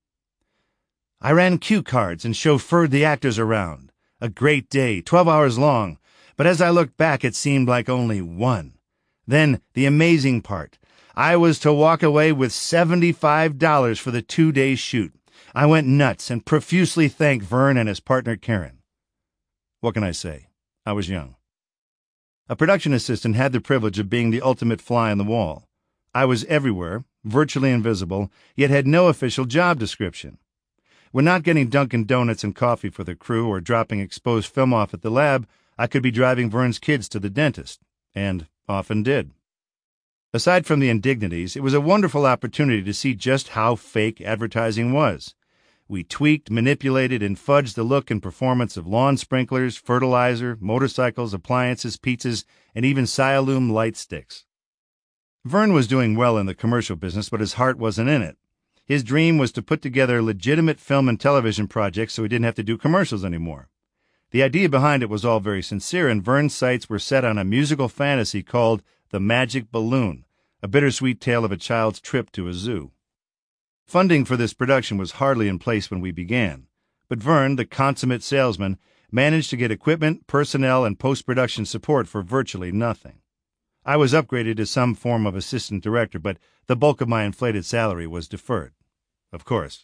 I ran cue cards and chauffeured the actors around. A great day, twelve hours long, but as I looked back, it seemed like only one. Then, the amazing part. I was to walk away with seventy-five dollars for the two-day shoot. I went nuts and profusely thanked Vern and his partner Karen. What can I say? I was young. A production assistant had the privilege of being the ultimate fly on the wall. I was everywhere, virtually invisible, yet had no official job description. When not getting Dunkin' Donuts and coffee for the crew or dropping exposed film off at the lab, I could be driving Vern's kids to the dentist, and often did. Aside from the indignities, it was a wonderful opportunity to see just how fake advertising was. We tweaked, manipulated, and fudged the look and performance of lawn sprinklers, fertilizer, motorcycles, appliances, pizzas, and even Sialoom light sticks. Vern was doing well in the commercial business, but his heart wasn't in it. His dream was to put together legitimate film and television projects so he didn't have to do commercials anymore. The idea behind it was all very sincere, and Vern's sights were set on a musical fantasy called The Magic Balloon, a bittersweet tale of a child's trip to a zoo. Funding for this production was hardly in place when we began, but Vern, the consummate salesman, managed to get equipment, personnel, and post-production support for virtually nothing. I was upgraded to some form of assistant director, but the bulk of my inflated salary was deferred. Of course.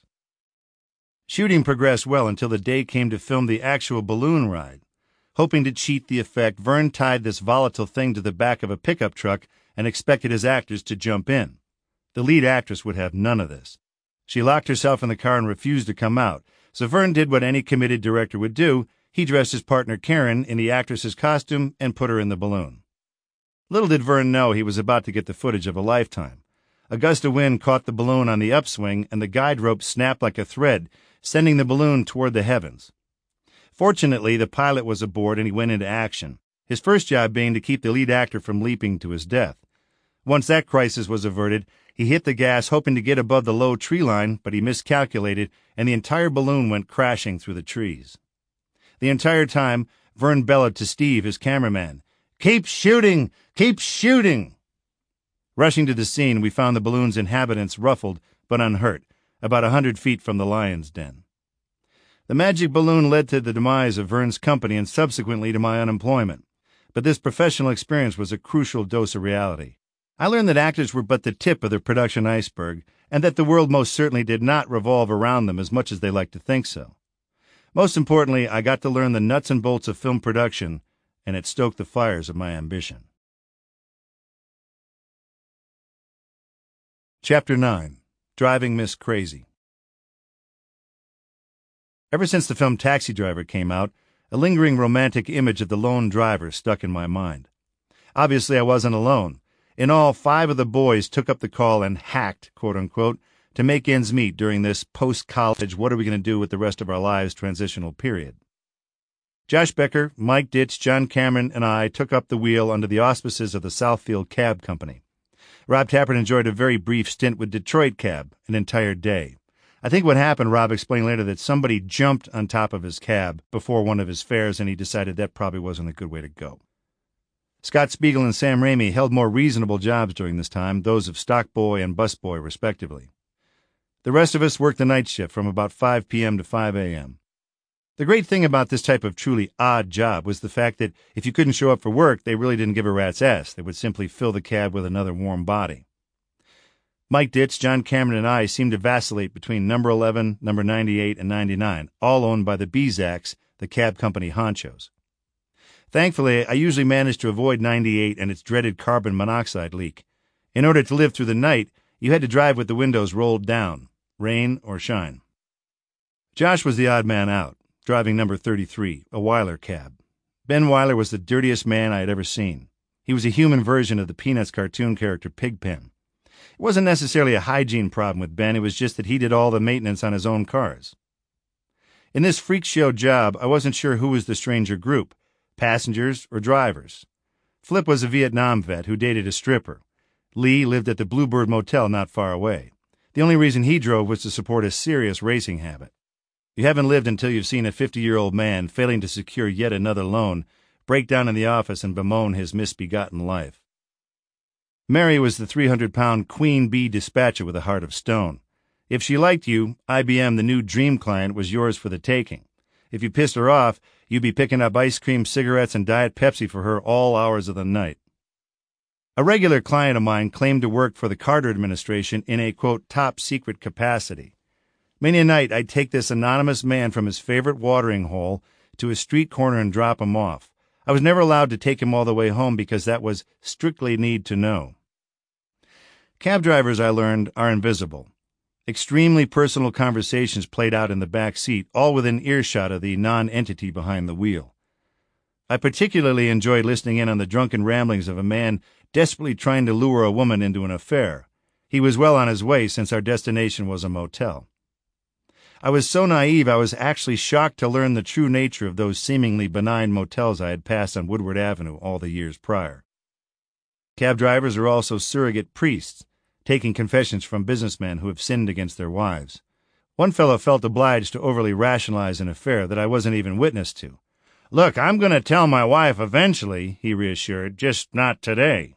Shooting progressed well until the day came to film the actual balloon ride. Hoping to cheat the effect, Vern tied this volatile thing to the back of a pickup truck and expected his actors to jump in. The lead actress would have none of this. She locked herself in the car and refused to come out, so Vern did what any committed director would do. He dressed his partner Karen in the actress's costume and put her in the balloon. Little did Vern know he was about to get the footage of a lifetime. A gust of wind caught the balloon on the upswing, and the guide rope snapped like a thread, sending the balloon toward the heavens. Fortunately, the pilot was aboard and he went into action, his first job being to keep the lead actor from leaping to his death. Once that crisis was averted, he hit the gas hoping to get above the low tree line, but he miscalculated, and the entire balloon went crashing through the trees. The entire time, Vern bellowed to Steve, his cameraman, "Keep shooting! Keep shooting!" Rushing to the scene, we found the balloon's inhabitants ruffled but unhurt, about a hundred feet from the lion's den. The magic balloon led to the demise of Vern's company and subsequently to my unemployment. But this professional experience was a crucial dose of reality. I learned that actors were but the tip of the production iceberg, and that the world most certainly did not revolve around them as much as they liked to think so. Most importantly, I got to learn the nuts and bolts of film production, and it stoked the fires of my ambition. Chapter nine. Driving Miss Crazy. Ever since the film Taxi Driver came out, a lingering romantic image of the lone driver stuck in my mind. Obviously, I wasn't alone. In all, five of the boys took up the call and hacked, quote-unquote, to make ends meet during this post-college what are we going to do with the rest of our lives transitional period. Josh Becker, Mike Ditch, John Cameron, and I took up the wheel under the auspices of the Southfield Cab Company. Rob Tappert enjoyed a very brief stint with Detroit Cab, an entire day. I think what happened, Rob explained later, that somebody jumped on top of his cab before one of his fares, and he decided that probably wasn't a good way to go. Scott Spiegel and Sam Raimi held more reasonable jobs during this time, those of stock boy and busboy, respectively. The rest of us worked the night shift from about five p.m. to five a.m. The great thing about this type of truly odd job was the fact that if you couldn't show up for work, they really didn't give a rat's ass. They would simply fill the cab with another warm body. Mike Ditch, John Cameron, and I seemed to vacillate between number eleven, number ninety-eight, and ninety-nine, all owned by the Bezaks, the cab company honchos. Thankfully, I usually managed to avoid ninety-eight and its dreaded carbon monoxide leak. In order to live through the night, you had to drive with the windows rolled down, rain or shine. Josh was the odd man out, driving number thirty-three, a Weiler cab. Ben Weiler was the dirtiest man I had ever seen. He was a human version of the Peanuts cartoon character Pigpen. It wasn't necessarily a hygiene problem with Ben, it was just that he did all the maintenance on his own cars. In this freak show job, I wasn't sure who was the stranger group, passengers or drivers. Flip was a Vietnam vet who dated a stripper. Lee lived at the Bluebird Motel not far away. The only reason he drove was to support a serious racing habit. You haven't lived until you've seen a fifty-year-old man, failing to secure yet another loan, break down in the office and bemoan his misbegotten life. Mary was the three hundred pound queen bee dispatcher with a heart of stone. If she liked you, I B M, the new dream client, was yours for the taking. If you pissed her off, you'd be picking up ice cream, cigarettes, and Diet Pepsi for her all hours of the night. A regular client of mine claimed to work for the Carter administration in a, quote, top secret capacity. Many a night I'd take this anonymous man from his favorite watering hole to a street corner and drop him off. I was never allowed to take him all the way home because that was strictly need to know. Cab drivers, I learned, are invisible. Extremely personal conversations played out in the back seat, all within earshot of the non-entity behind the wheel. I particularly enjoyed listening in on the drunken ramblings of a man desperately trying to lure a woman into an affair. He was well on his way since our destination was a motel. I was so naive I was actually shocked to learn the true nature of those seemingly benign motels I had passed on Woodward Avenue all the years prior. Cab drivers are also surrogate priests, taking confessions from businessmen who have sinned against their wives. One fellow felt obliged to overly rationalize an affair that I wasn't even witness to. "Look, I'm going to tell my wife eventually," he reassured, "just not today."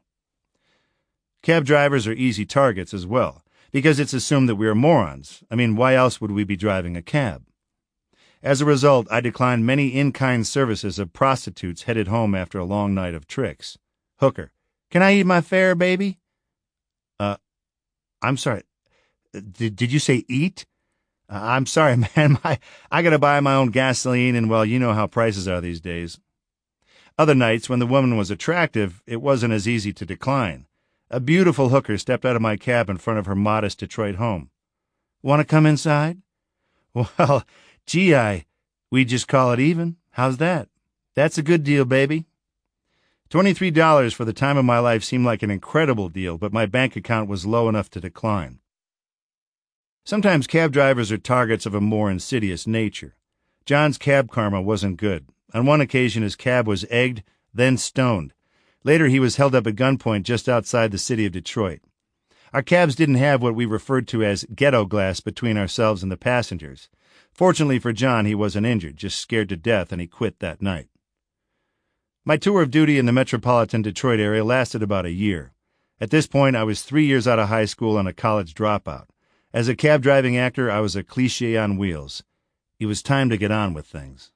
Cab drivers are easy targets as well, because it's assumed that we are morons. I mean, why else would we be driving a cab? As a result, I declined many in-kind services of prostitutes headed home after a long night of tricks. Hooker: "Can I eat my fare, baby?" Uh, I'm sorry. Did, did you say eat? Uh, I'm sorry, man. My, I gotta buy my own gasoline, and well, you know how prices are these days. Other nights, when the woman was attractive, it wasn't as easy to decline. A beautiful hooker stepped out of my cab in front of her modest Detroit home. "Want to come inside?" "Well, gee, I, we just call it even. How's that?" "That's a good deal, baby." Twenty-three dollars for the time of my life seemed like an incredible deal, but my bank account was low enough to decline. Sometimes cab drivers are targets of a more insidious nature. John's cab karma wasn't good. On one occasion, his cab was egged, then stoned. Later, he was held up at gunpoint just outside the city of Detroit. Our cabs didn't have what we referred to as ghetto glass between ourselves and the passengers. Fortunately for John, he wasn't injured, just scared to death, and he quit that night. My tour of duty in the metropolitan Detroit area lasted about a year. At this point, I was three years out of high school and a college dropout. As a cab driving actor, I was a cliché on wheels. It was time to get on with things.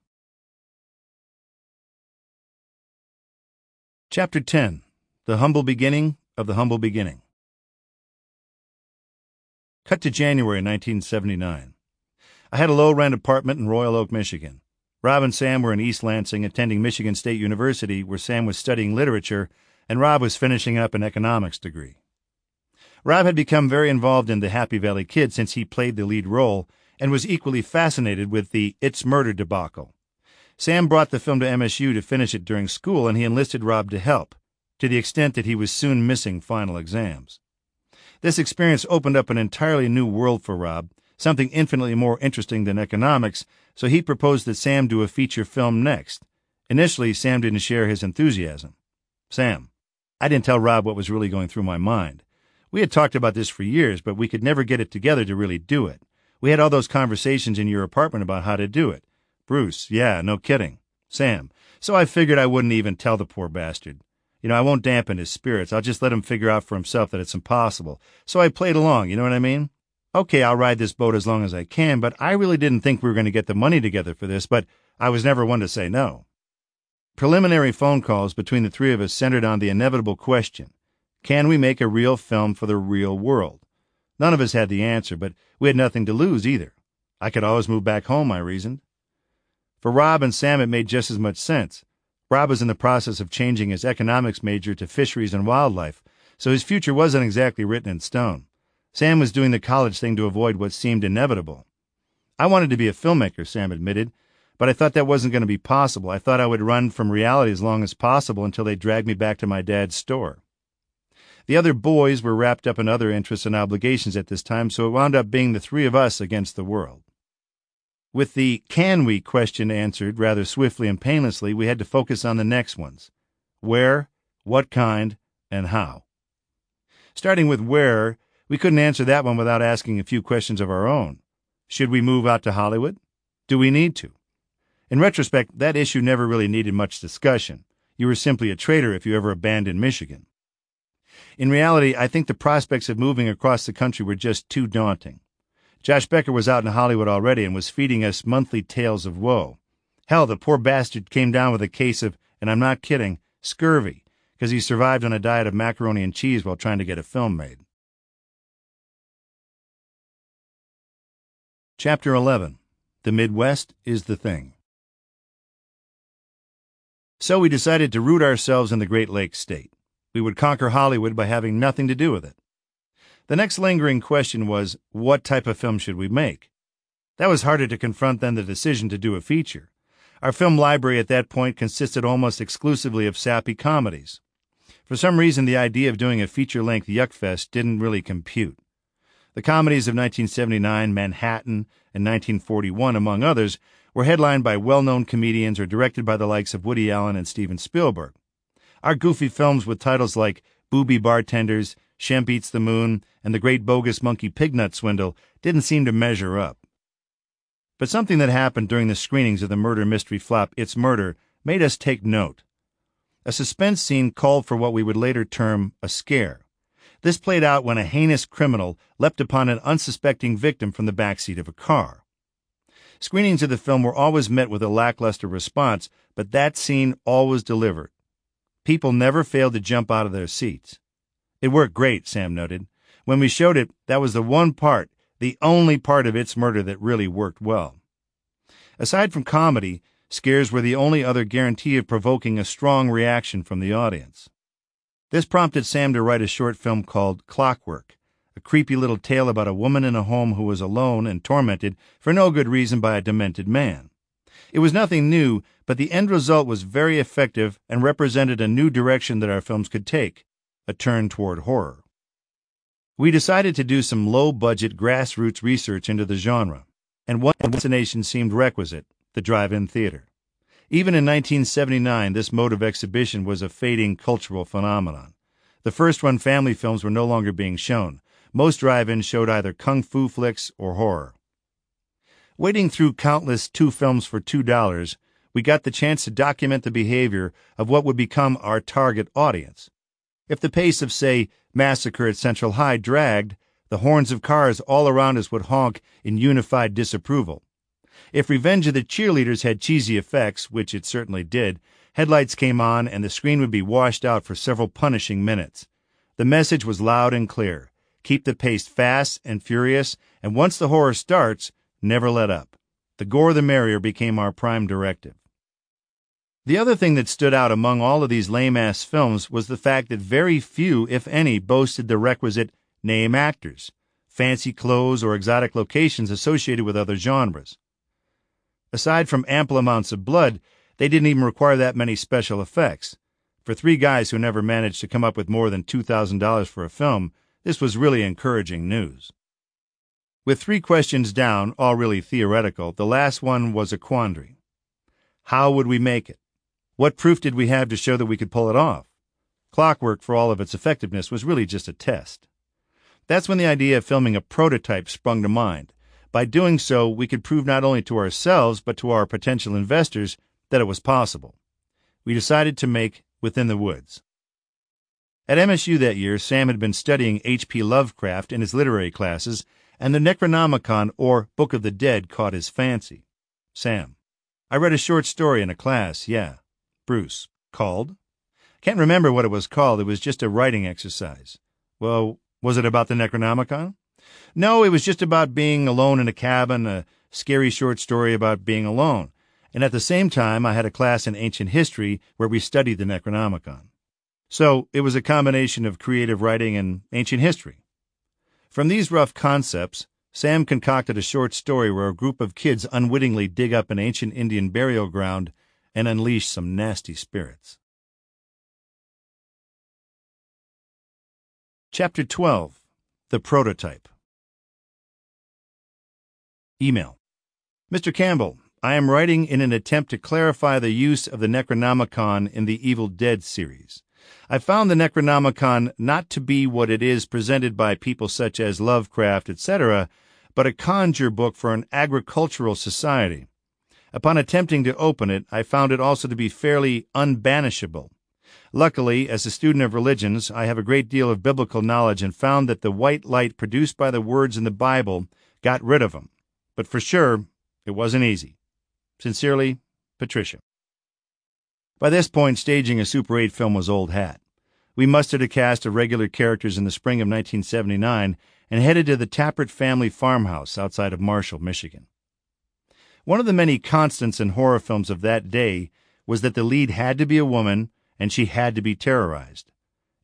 Chapter ten. The Humble Beginning of the Humble Beginning. Cut to January nineteen seventy-nine. I had a low-rent apartment in Royal Oak, Michigan. Rob and Sam were in East Lansing, attending Michigan State University, where Sam was studying literature, and Rob was finishing up an economics degree. Rob had become very involved in the Happy Valley Kid since he played the lead role, and was equally fascinated with the It's Murder debacle. Sam brought the film to M S U to finish it during school, and he enlisted Rob to help, to the extent that he was soon missing final exams. This experience opened up an entirely new world for Rob, something infinitely more interesting than economics, so he proposed that Sam do a feature film next. Initially, Sam didn't share his enthusiasm. "Sam." I didn't tell Rob what was really going through my mind. We had talked about this for years, but we could never get it together to really do it. We had all those conversations in your apartment about how to do it. Bruce: "Yeah, no kidding." Sam: "So I figured I wouldn't even tell the poor bastard. You know, I won't dampen his spirits. I'll just let him figure out for himself that it's impossible. So I played along, you know what I mean? Okay, I'll ride this boat as long as I can, but I really didn't think we were going to get the money together for this, but I was never one to say no." Preliminary phone calls between the three of us centered on the inevitable question: can we make a real film for the real world? None of us had the answer, but we had nothing to lose either. I could always move back home, I reasoned. For Rob and Sam, it made just as much sense. Rob was in the process of changing his economics major to fisheries and wildlife, so his future wasn't exactly written in stone. Sam was doing the college thing to avoid what seemed inevitable. I wanted to be a filmmaker, Sam admitted, but I thought that wasn't going to be possible. I thought I would run from reality as long as possible until they dragged me back to my dad's store. The other boys were wrapped up in other interests and obligations at this time, so it wound up being the three of us against the world. With the "can we" question answered rather swiftly and painlessly, we had to focus on the next ones: where, what kind, and how. Starting with where, we couldn't answer that one without asking a few questions of our own. Should we move out to Hollywood? Do we need to? In retrospect, that issue never really needed much discussion. You were simply a traitor if you ever abandoned Michigan. In reality, I think the prospects of moving across the country were just too daunting. Josh Becker was out in Hollywood already and was feeding us monthly tales of woe. Hell, the poor bastard came down with a case of, and I'm not kidding, scurvy, because he survived on a diet of macaroni and cheese while trying to get a film made. Chapter eleven. The Midwest is the Thing. So we decided to root ourselves in the Great Lakes state. We would conquer Hollywood by having nothing to do with it. The next lingering question was, what type of film should we make? That was harder to confront than the decision to do a feature. Our film library at that point consisted almost exclusively of sappy comedies. For some reason, the idea of doing a feature-length yuckfest didn't really compute. The comedies of nineteen seventy-nine, Manhattan, and nineteen forty-one, among others, were headlined by well-known comedians or directed by the likes of Woody Allen and Steven Spielberg. Our goofy films with titles like Booby Bartenders, Shemp Eats the Moon, and The Great Bogus Monkey Pignut Swindle didn't seem to measure up. But something that happened during the screenings of the murder mystery flop It's Murder made us take note. A suspense scene called for what we would later term a scare. This played out when a heinous criminal leapt upon an unsuspecting victim from the backseat of a car. Screenings of the film were always met with a lackluster response, but that scene always delivered. People never failed to jump out of their seats. It worked great, Sam noted. When we showed it, that was the one part, the only part of It's Murder that really worked well. Aside from comedy, scares were the only other guarantee of provoking a strong reaction from the audience. This prompted Sam to write a short film called Clockwork, a creepy little tale about a woman in a home who was alone and tormented for no good reason by a demented man. It was nothing new, but the end result was very effective and represented a new direction that our films could take, a turn toward horror. We decided to do some low-budget grassroots research into the genre, and one destination seemed requisite, the drive-in theater. Even in nineteen seventy-nine, this mode of exhibition was a fading cultural phenomenon. The first-run family films were no longer being shown. Most drive-ins showed either kung fu flicks or horror. Wading through countless two films for two dollars, we got the chance to document the behavior of what would become our target audience. If the pace of, say, Massacre at Central High dragged, the horns of cars all around us would honk in unified disapproval. If Revenge of the Cheerleaders had cheesy effects, which it certainly did, headlights came on and the screen would be washed out for several punishing minutes. The message was loud and clear. Keep the pace fast and furious, and once the horror starts, never let up. The gore the merrier became our prime directive. The other thing that stood out among all of these lame-ass films was the fact that very few, if any, boasted the requisite name actors, fancy clothes, or exotic locations associated with other genres. Aside from ample amounts of blood, they didn't even require that many special effects. For three guys who never managed to come up with more than two thousand dollars for a film, this was really encouraging news. With three questions down, all really theoretical, the last one was a quandary. How would we make it? What proof did we have to show that we could pull it off? Clockwork, for all of its effectiveness, was really just a test. That's when the idea of filming a prototype sprung to mind. By doing so, we could prove not only to ourselves but to our potential investors that it was possible. We decided to make Within the Woods. At M S U that year, Sam had been studying H P Lovecraft in his literary classes, and the Necronomicon, or Book of the Dead, caught his fancy. Sam: I read a short story in a class, yeah. Bruce: called? Can't remember what it was called. It was just a writing exercise. Well, was it about the Necronomicon? No, it was just about being alone in a cabin, a scary short story about being alone. And at the same time, I had a class in ancient history where we studied the Necronomicon. So it was a combination of creative writing and ancient history. From these rough concepts, Sam concocted a short story where a group of kids unwittingly dig up an ancient Indian burial ground and unleash some nasty spirits. Chapter twelve. The Prototype. Email. Mister Campbell, I am writing in an attempt to clarify the use of the Necronomicon in the Evil Dead series. I found the Necronomicon not to be what it is presented by people such as Lovecraft, et cetera, but a conjure book for an agricultural society. Upon attempting to open it, I found it also to be fairly unbanishable. Luckily, as a student of religions, I have a great deal of biblical knowledge and found that the white light produced by the words in the Bible got rid of them. But for sure, it wasn't easy. Sincerely, Patricia. By this point, staging a Super eight film was old hat. We mustered a cast of regular characters in the spring of nineteen seventy-nine and headed to the Tappert family farmhouse outside of Marshall, Michigan. One of the many constants in horror films of that day was that the lead had to be a woman and she had to be terrorized.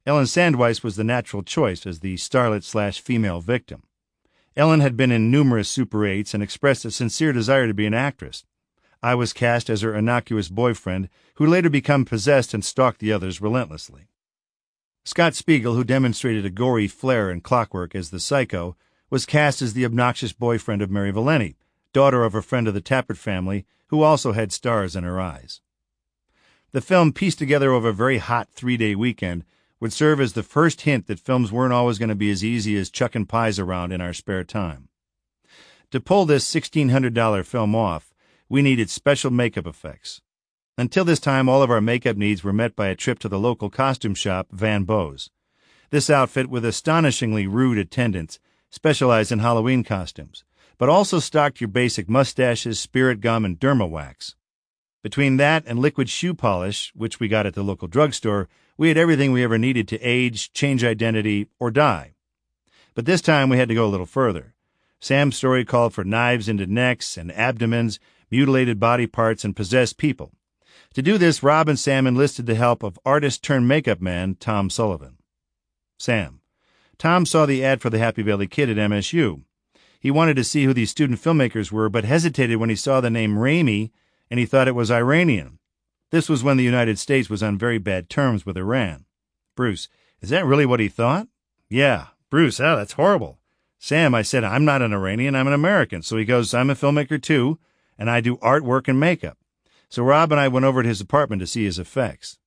Ellen Sandweiss was the natural choice as the starlet-slash-female victim. Ellen had been in numerous Super eights and expressed a sincere desire to be an actress. I was cast as her innocuous boyfriend, who later became possessed and stalked the others relentlessly. Scott Spiegel, who demonstrated a gory flair in Clockwork as the psycho, was cast as the obnoxious boyfriend of Mary Valeni, daughter of a friend of the Tappert family, who also had stars in her eyes. The film, pieced together over a very hot three-day weekend, would serve as the first hint that films weren't always going to be as easy as chucking pies around in our spare time. To pull this sixteen hundred dollars film off, we needed special makeup effects. Until this time, all of our makeup needs were met by a trip to the local costume shop, Van Bo's. This outfit, with astonishingly rude attendants, specialized in Halloween costumes, but also stocked your basic mustaches, spirit gum, and derma wax. Between that and liquid shoe polish, which we got at the local drugstore, we had everything we ever needed to age, change identity, or die. But this time we had to go a little further. Sam's story called for knives into necks and abdomens, mutilated body parts, and possessed people. To do this, Rob and Sam enlisted the help of artist-turned-makeup man Tom Sullivan. Sam. Tom saw the ad for the Happy Valley Kid at M S U. He wanted to see who these student filmmakers were, but hesitated when he saw the name Raimi, and he thought it was Iranian. This was when the United States was on very bad terms with Iran. Bruce. Is that really what he thought? Yeah. Bruce. Oh, that's horrible. Sam, I said, I'm not an Iranian, I'm an American. So he goes, I'm a filmmaker too, and I do artwork and makeup. So Rob and I went over to his apartment to see his effects.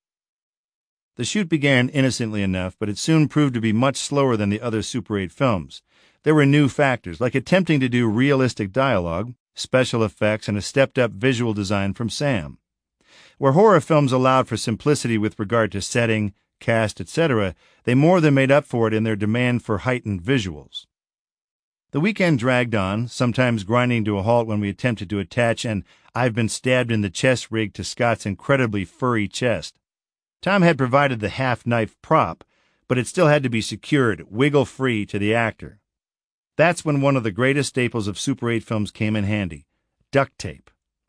The shoot began innocently enough, but it soon proved to be much slower than the other Super eight films. There were new factors, like attempting to do realistic dialogue, special effects, and a stepped-up visual design from Sam. Where horror films allowed for simplicity with regard to setting, cast, et cetera, they more than made up for it in their demand for heightened visuals. The weekend dragged on, sometimes grinding to a halt when we attempted to attach an I've been stabbed in the chest rig to Scott's incredibly furry chest. Tom had provided the half-knife prop, but it still had to be secured, wiggle-free, to the actor. That's when one of the greatest staples of Super eight films came in handy: duct tape.